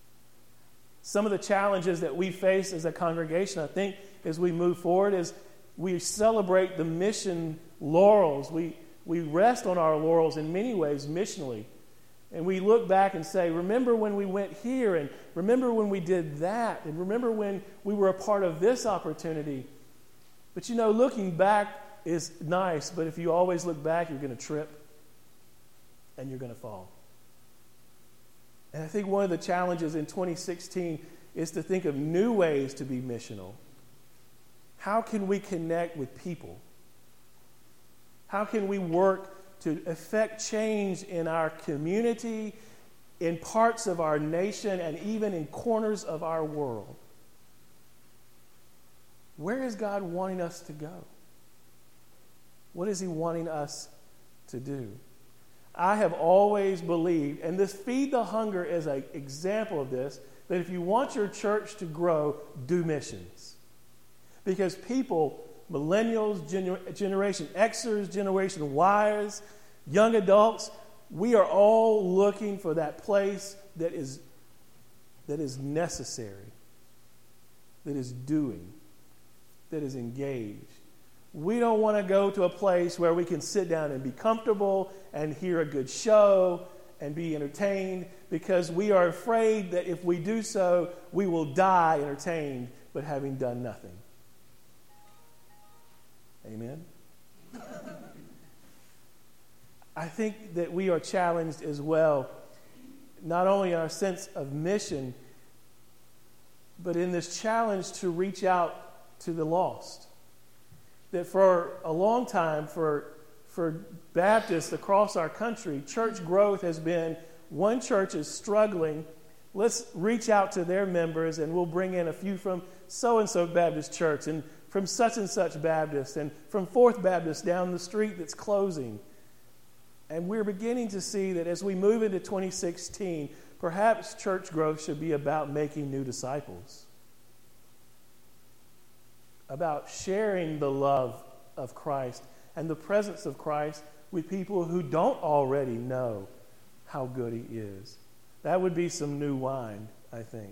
Some of the challenges that we face as a congregation, I think, as we move forward is, we celebrate the mission laurels. We rest on our laurels in many ways missionally. And we look back and say, remember when we went here, and remember when we did that, and remember when we were a part of this opportunity. But looking back is nice, but if you always look back, you're going to trip and you're going to fall. And I think one of the challenges in 2016 is to think of new ways to be missional. How can we connect with people? How can we work to effect change in our community, in parts of our nation, and even in corners of our world? Where is God wanting us to go? What is He wanting us to do? I have always believed, and this Feed the Hunger is an example of this, that if you want your church to grow, do missions. Because people, millennials, Generation Xers, Generation Ys, young adults, we are all looking for that place that is necessary, that is doing, that is engaged. We don't want to go to a place where we can sit down and be comfortable and hear a good show and be entertained, because we are afraid that if we do so, we will die entertained but having done nothing. Amen? I think that we are challenged as well, not only in our sense of mission, but in this challenge to reach out to the lost. That for a long time, for Baptists across our country, church growth has been, one church is struggling, let's reach out to their members and we'll bring in a few from so-and-so Baptist church and from such and such Baptist and from Fourth Baptist down the street that's closing. And we're beginning to see that as we move into 2016, perhaps church growth should be about making new disciples, about sharing the love of Christ and the presence of Christ with people who don't already know how good He is. That would be some new wine, I think.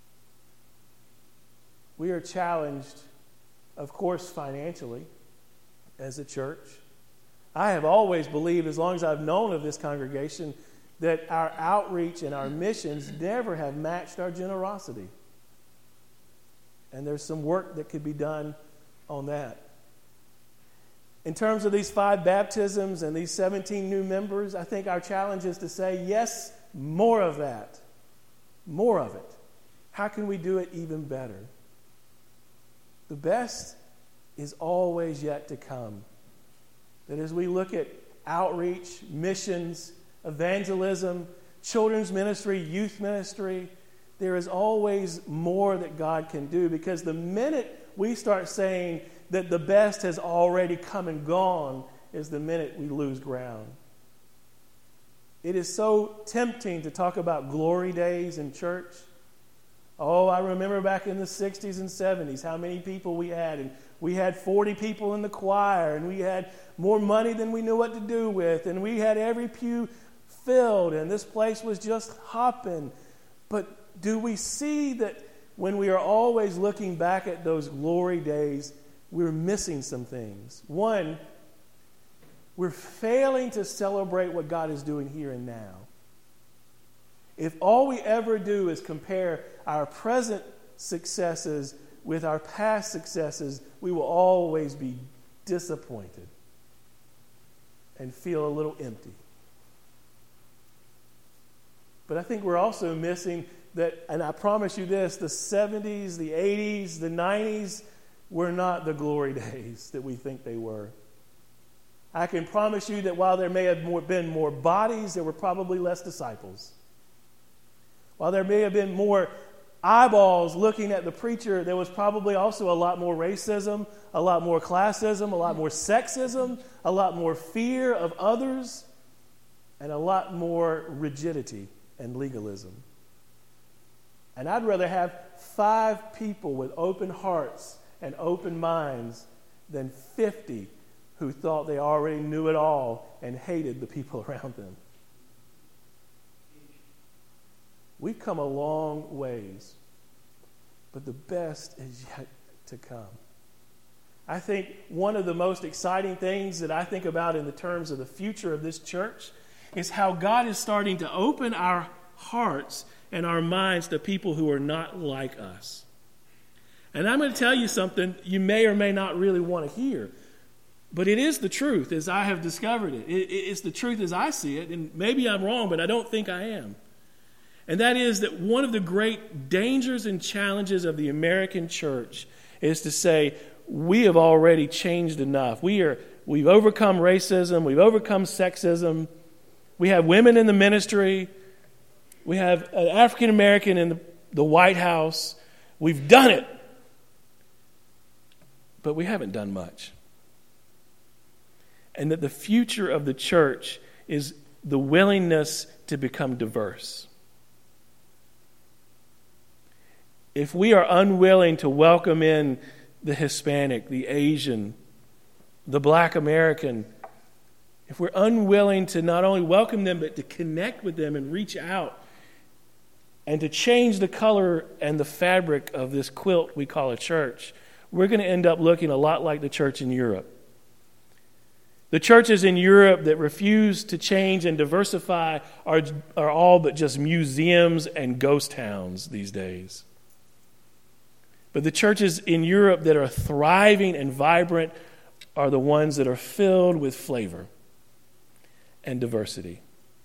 We are challenged, of course, financially as a church. I have always believed, as long as I've known of this congregation, that our outreach and our missions never have matched our generosity. And there's some work that could be done on that. In terms of these 5 baptisms and these 17 new members, I think our challenge is to say, yes, more of that. More of it. How can we do it even better? The best is always yet to come. That as we look at outreach, missions, evangelism, children's ministry, youth ministry, there is always more that God can do, because the minute we start saying that the best has already come and gone is the minute we lose ground. It is so tempting to talk about glory days in church. Oh, I remember back in the 60s and 70s how many people we had. And we had 40 people in the choir, and we had more money than we knew what to do with, and we had every pew filled, and this place was just hopping. But do we see that when we are always looking back at those glory days, we're missing some things? One, we're failing to celebrate what God is doing here and now. If all we ever do is compare our present successes with our past successes, we will always be disappointed and feel a little empty. But I think we're also missing that, and I promise you this, the 70s, the 80s, the 90s were not the glory days that we think they were. I can promise you that while there may have been more bodies, there were probably less disciples. While there may have been more eyeballs looking at the preacher, there was probably also a lot more racism, a lot more classism, a lot more sexism, a lot more fear of others, and a lot more rigidity and legalism. And I'd rather have 5 people with open hearts and open minds than 50 who thought they already knew it all and hated the people around them. We've come a long ways, but the best is yet to come. I think one of the most exciting things that I think about in the terms of the future of this church is how God is starting to open our hearts and our minds to people who are not like us. And I'm going to tell you something you may or may not really want to hear, but it is the truth as I have discovered it. It's the truth as I see it, and maybe I'm wrong, but I don't think I am. And that is that one of the great dangers and challenges of the American church is to say, we have already changed enough. We've overcome racism. We've overcome sexism. We have women in the ministry. We have an African American in the White House. We've done it. But we haven't done much. And that the future of the church is the willingness to become diverse. If we are unwilling to welcome in the Hispanic, the Asian, the Black American, if we're unwilling to not only welcome them, but to connect with them and reach out and to change the color and the fabric of this quilt we call a church, we're going to end up looking a lot like the church in Europe. The churches in Europe that refuse to change and diversify are all but just museums and ghost towns these days. But the churches in Europe that are thriving and vibrant are the ones that are filled with flavor and diversity.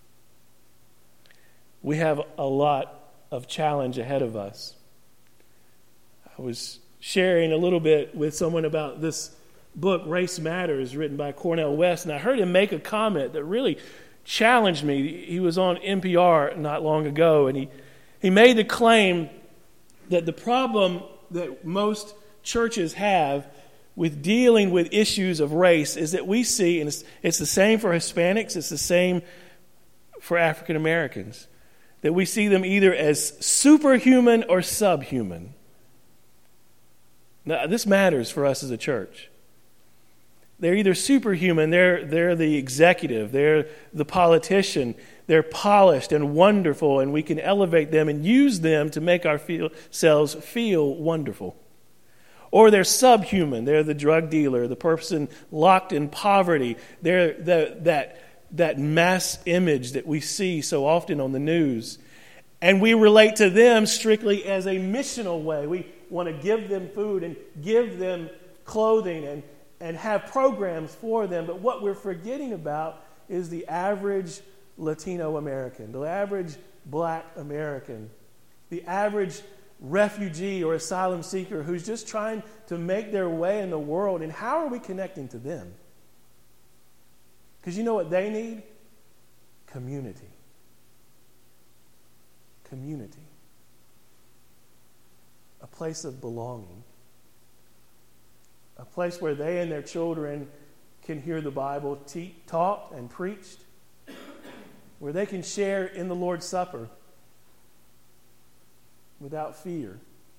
We have a lot of challenge ahead of us. I was sharing a little bit with someone about this book, Race Matters, written by Cornel West, and I heard him make a comment that really challenged me. He was on NPR not long ago, and he made the claim that the problem that most churches have with dealing with issues of race is that we see, and it's the same for Hispanics, it's the same for African Americans, that we see them either as superhuman or subhuman. Now, this matters for us as a church. They're either superhuman, they're the executive, they're the politician, they're polished and wonderful, and we can elevate them and use them to make ourselves feel wonderful. Or they're subhuman, they're the drug dealer, the person locked in poverty, they're that mass image that we see so often on the news. And we relate to them strictly as a missional way. We want to give them food and give them clothing and have programs for them. But what we're forgetting about is the average Latino American, the average Black American, the average refugee or asylum seeker who's just trying to make their way in the world. And how are we connecting to them? Because you know what they need? Community. Community. A place of belonging. A place where they and their children can hear the Bible taught and preached. Where they can share in the Lord's Supper without fear.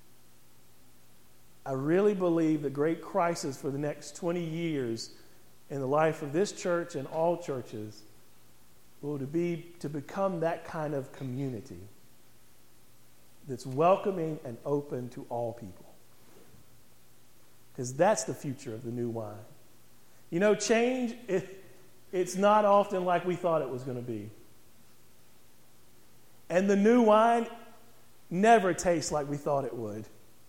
I really believe the great crisis for the next 20 years in the life of this church and all churches will be to become that kind of community that's welcoming and open to all people. Because that's the future of the new wine. You know, change, it's not often like we thought it was going to be. And the new wine never tastes like we thought it would.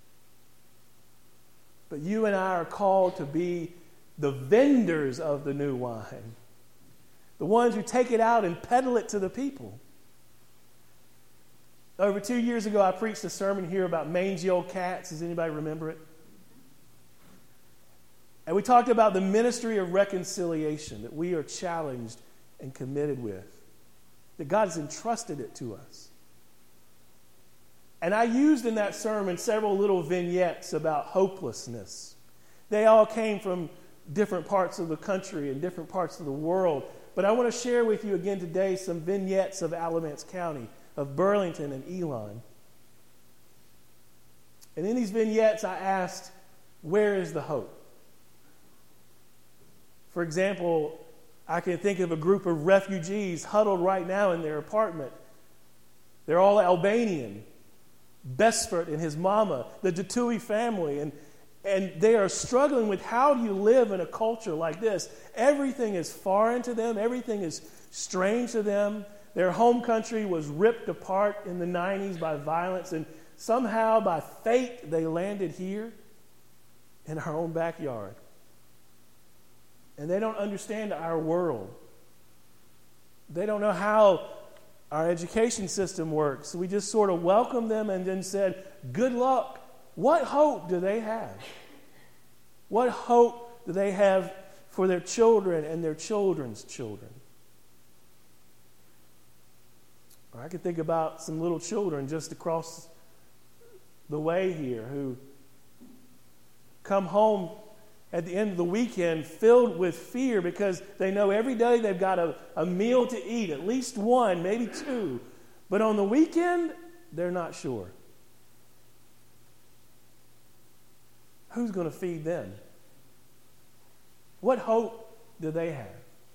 But you and I are called to be the vendors of the new wine. The ones who take it out and peddle it to the people. Over 2 years ago, I preached a sermon here about mangy old cats. Does anybody remember it? And we talked about the ministry of reconciliation that we are challenged and committed with. That God has entrusted it to us. And I used in that sermon several little vignettes about hopelessness. They all came from different parts of the country and different parts of the world. But I want to share with you again today some vignettes of Alamance County, of Burlington and Elon. And in these vignettes, I asked, where is the hope? For example, I can think of a group of refugees huddled right now in their apartment. They're all Albanian. Besford and his mama, the Datui family. And they are struggling with how do you live in a culture like this. Everything is foreign to them. Everything is strange to them. Their home country was ripped apart in the 90s by violence, and somehow by fate they landed here in our own backyard. And they don't understand our world. They don't know how our education system works. So we just sort of welcomed them and then said, good luck. What hope do they have? What hope do they have for their children and their children's children? Or I could think about some little children just across the way here who come home at the end of the weekend filled with fear because they know every day they've got a meal to eat, at least one, maybe two. But on the weekend, they're not sure. Who's going to feed them? What hope do they have?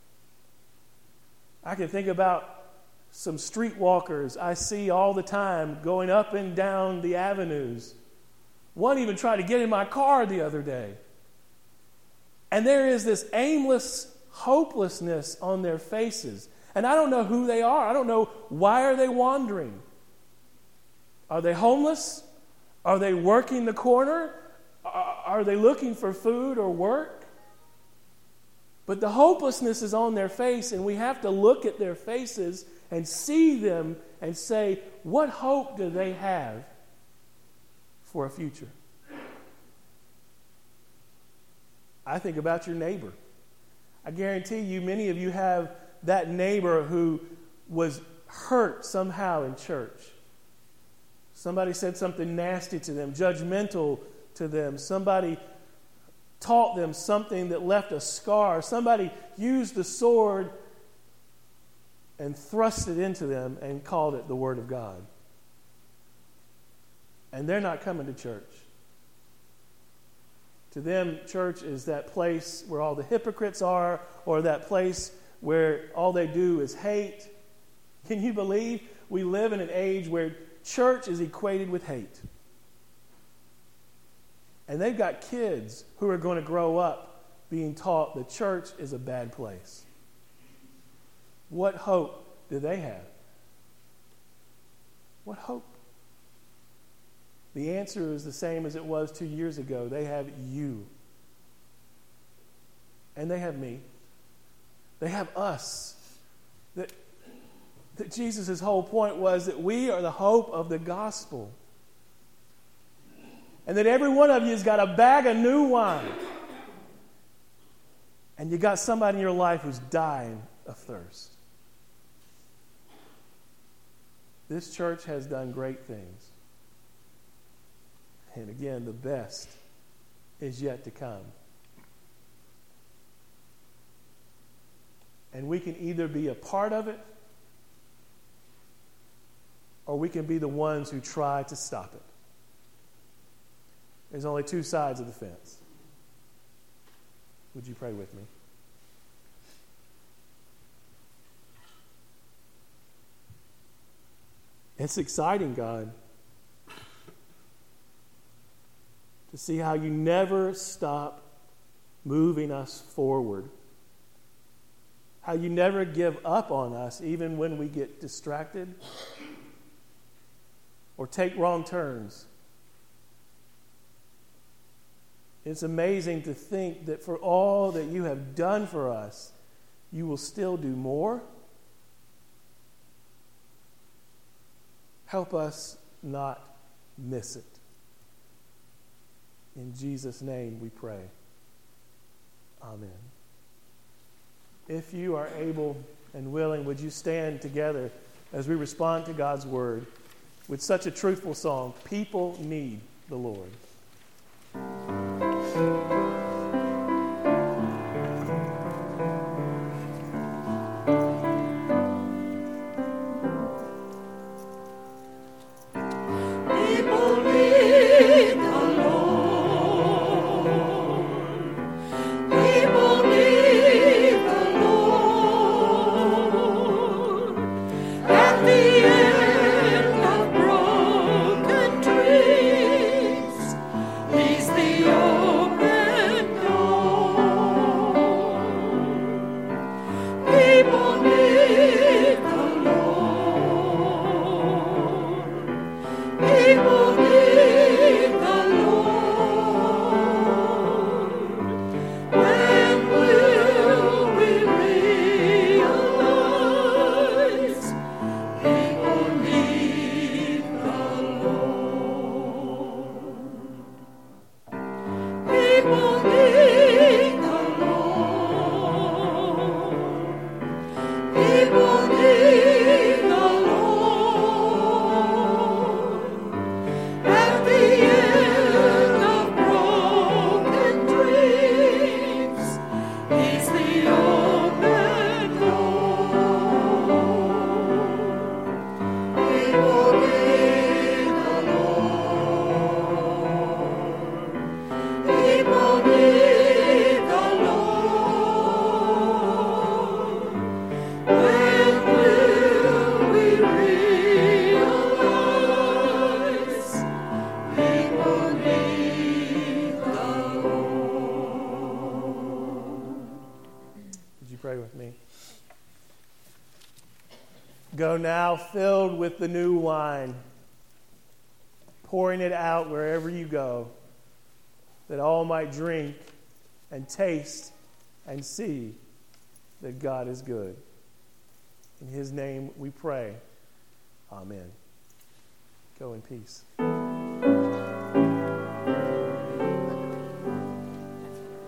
I can think about some streetwalkers I see all the time going up and down the avenues. One even tried to get in my car the other day. And there is this aimless hopelessness on their faces. And I don't know who they are. I don't know why are they wandering. Are they homeless? Are they working the corner? Are they looking for food or work? But the hopelessness is on their face, and we have to look at their faces and see them and say, what hope do they have for a future? I think about your neighbor. I guarantee you, many of you have that neighbor who was hurt somehow in church. Somebody said something nasty to them, judgmental to them. Somebody taught them something that left a scar. Somebody used the sword and thrust it into them and called it the Word of God. And they're not coming to church. To them, church is that place where all the hypocrites are, or that place where all they do is hate. Can you believe we live in an age where church is equated with hate? And they've got kids who are going to grow up being taught the church is a bad place. What hope do they have? What hope? The answer is the same as it was 2 years ago. They have you. And they have me. They have us. That Jesus' whole point was that we are the hope of the gospel. And that every one of you has got a bag of new wine. And you got somebody in your life who's dying of thirst. This church has done great things. And again, the best is yet to come. And we can either be a part of it, or we can be the ones who try to stop it. There's only two sides of the fence. Would you pray with me? It's exciting, God, to see how you never stop moving us forward. How you never give up on us even when we get distracted or take wrong turns. It's amazing to think that for all that you have done for us, you will still do more. Help us not miss it. In Jesus' name we pray. Amen. If you are able and willing, would you stand together as we respond to God's word with such a truthful song, People Need the Lord. He's the Go now filled with the new wine, pouring it out wherever you go, that all might drink and taste and see that God is good. In his name we pray. Amen. Go in peace.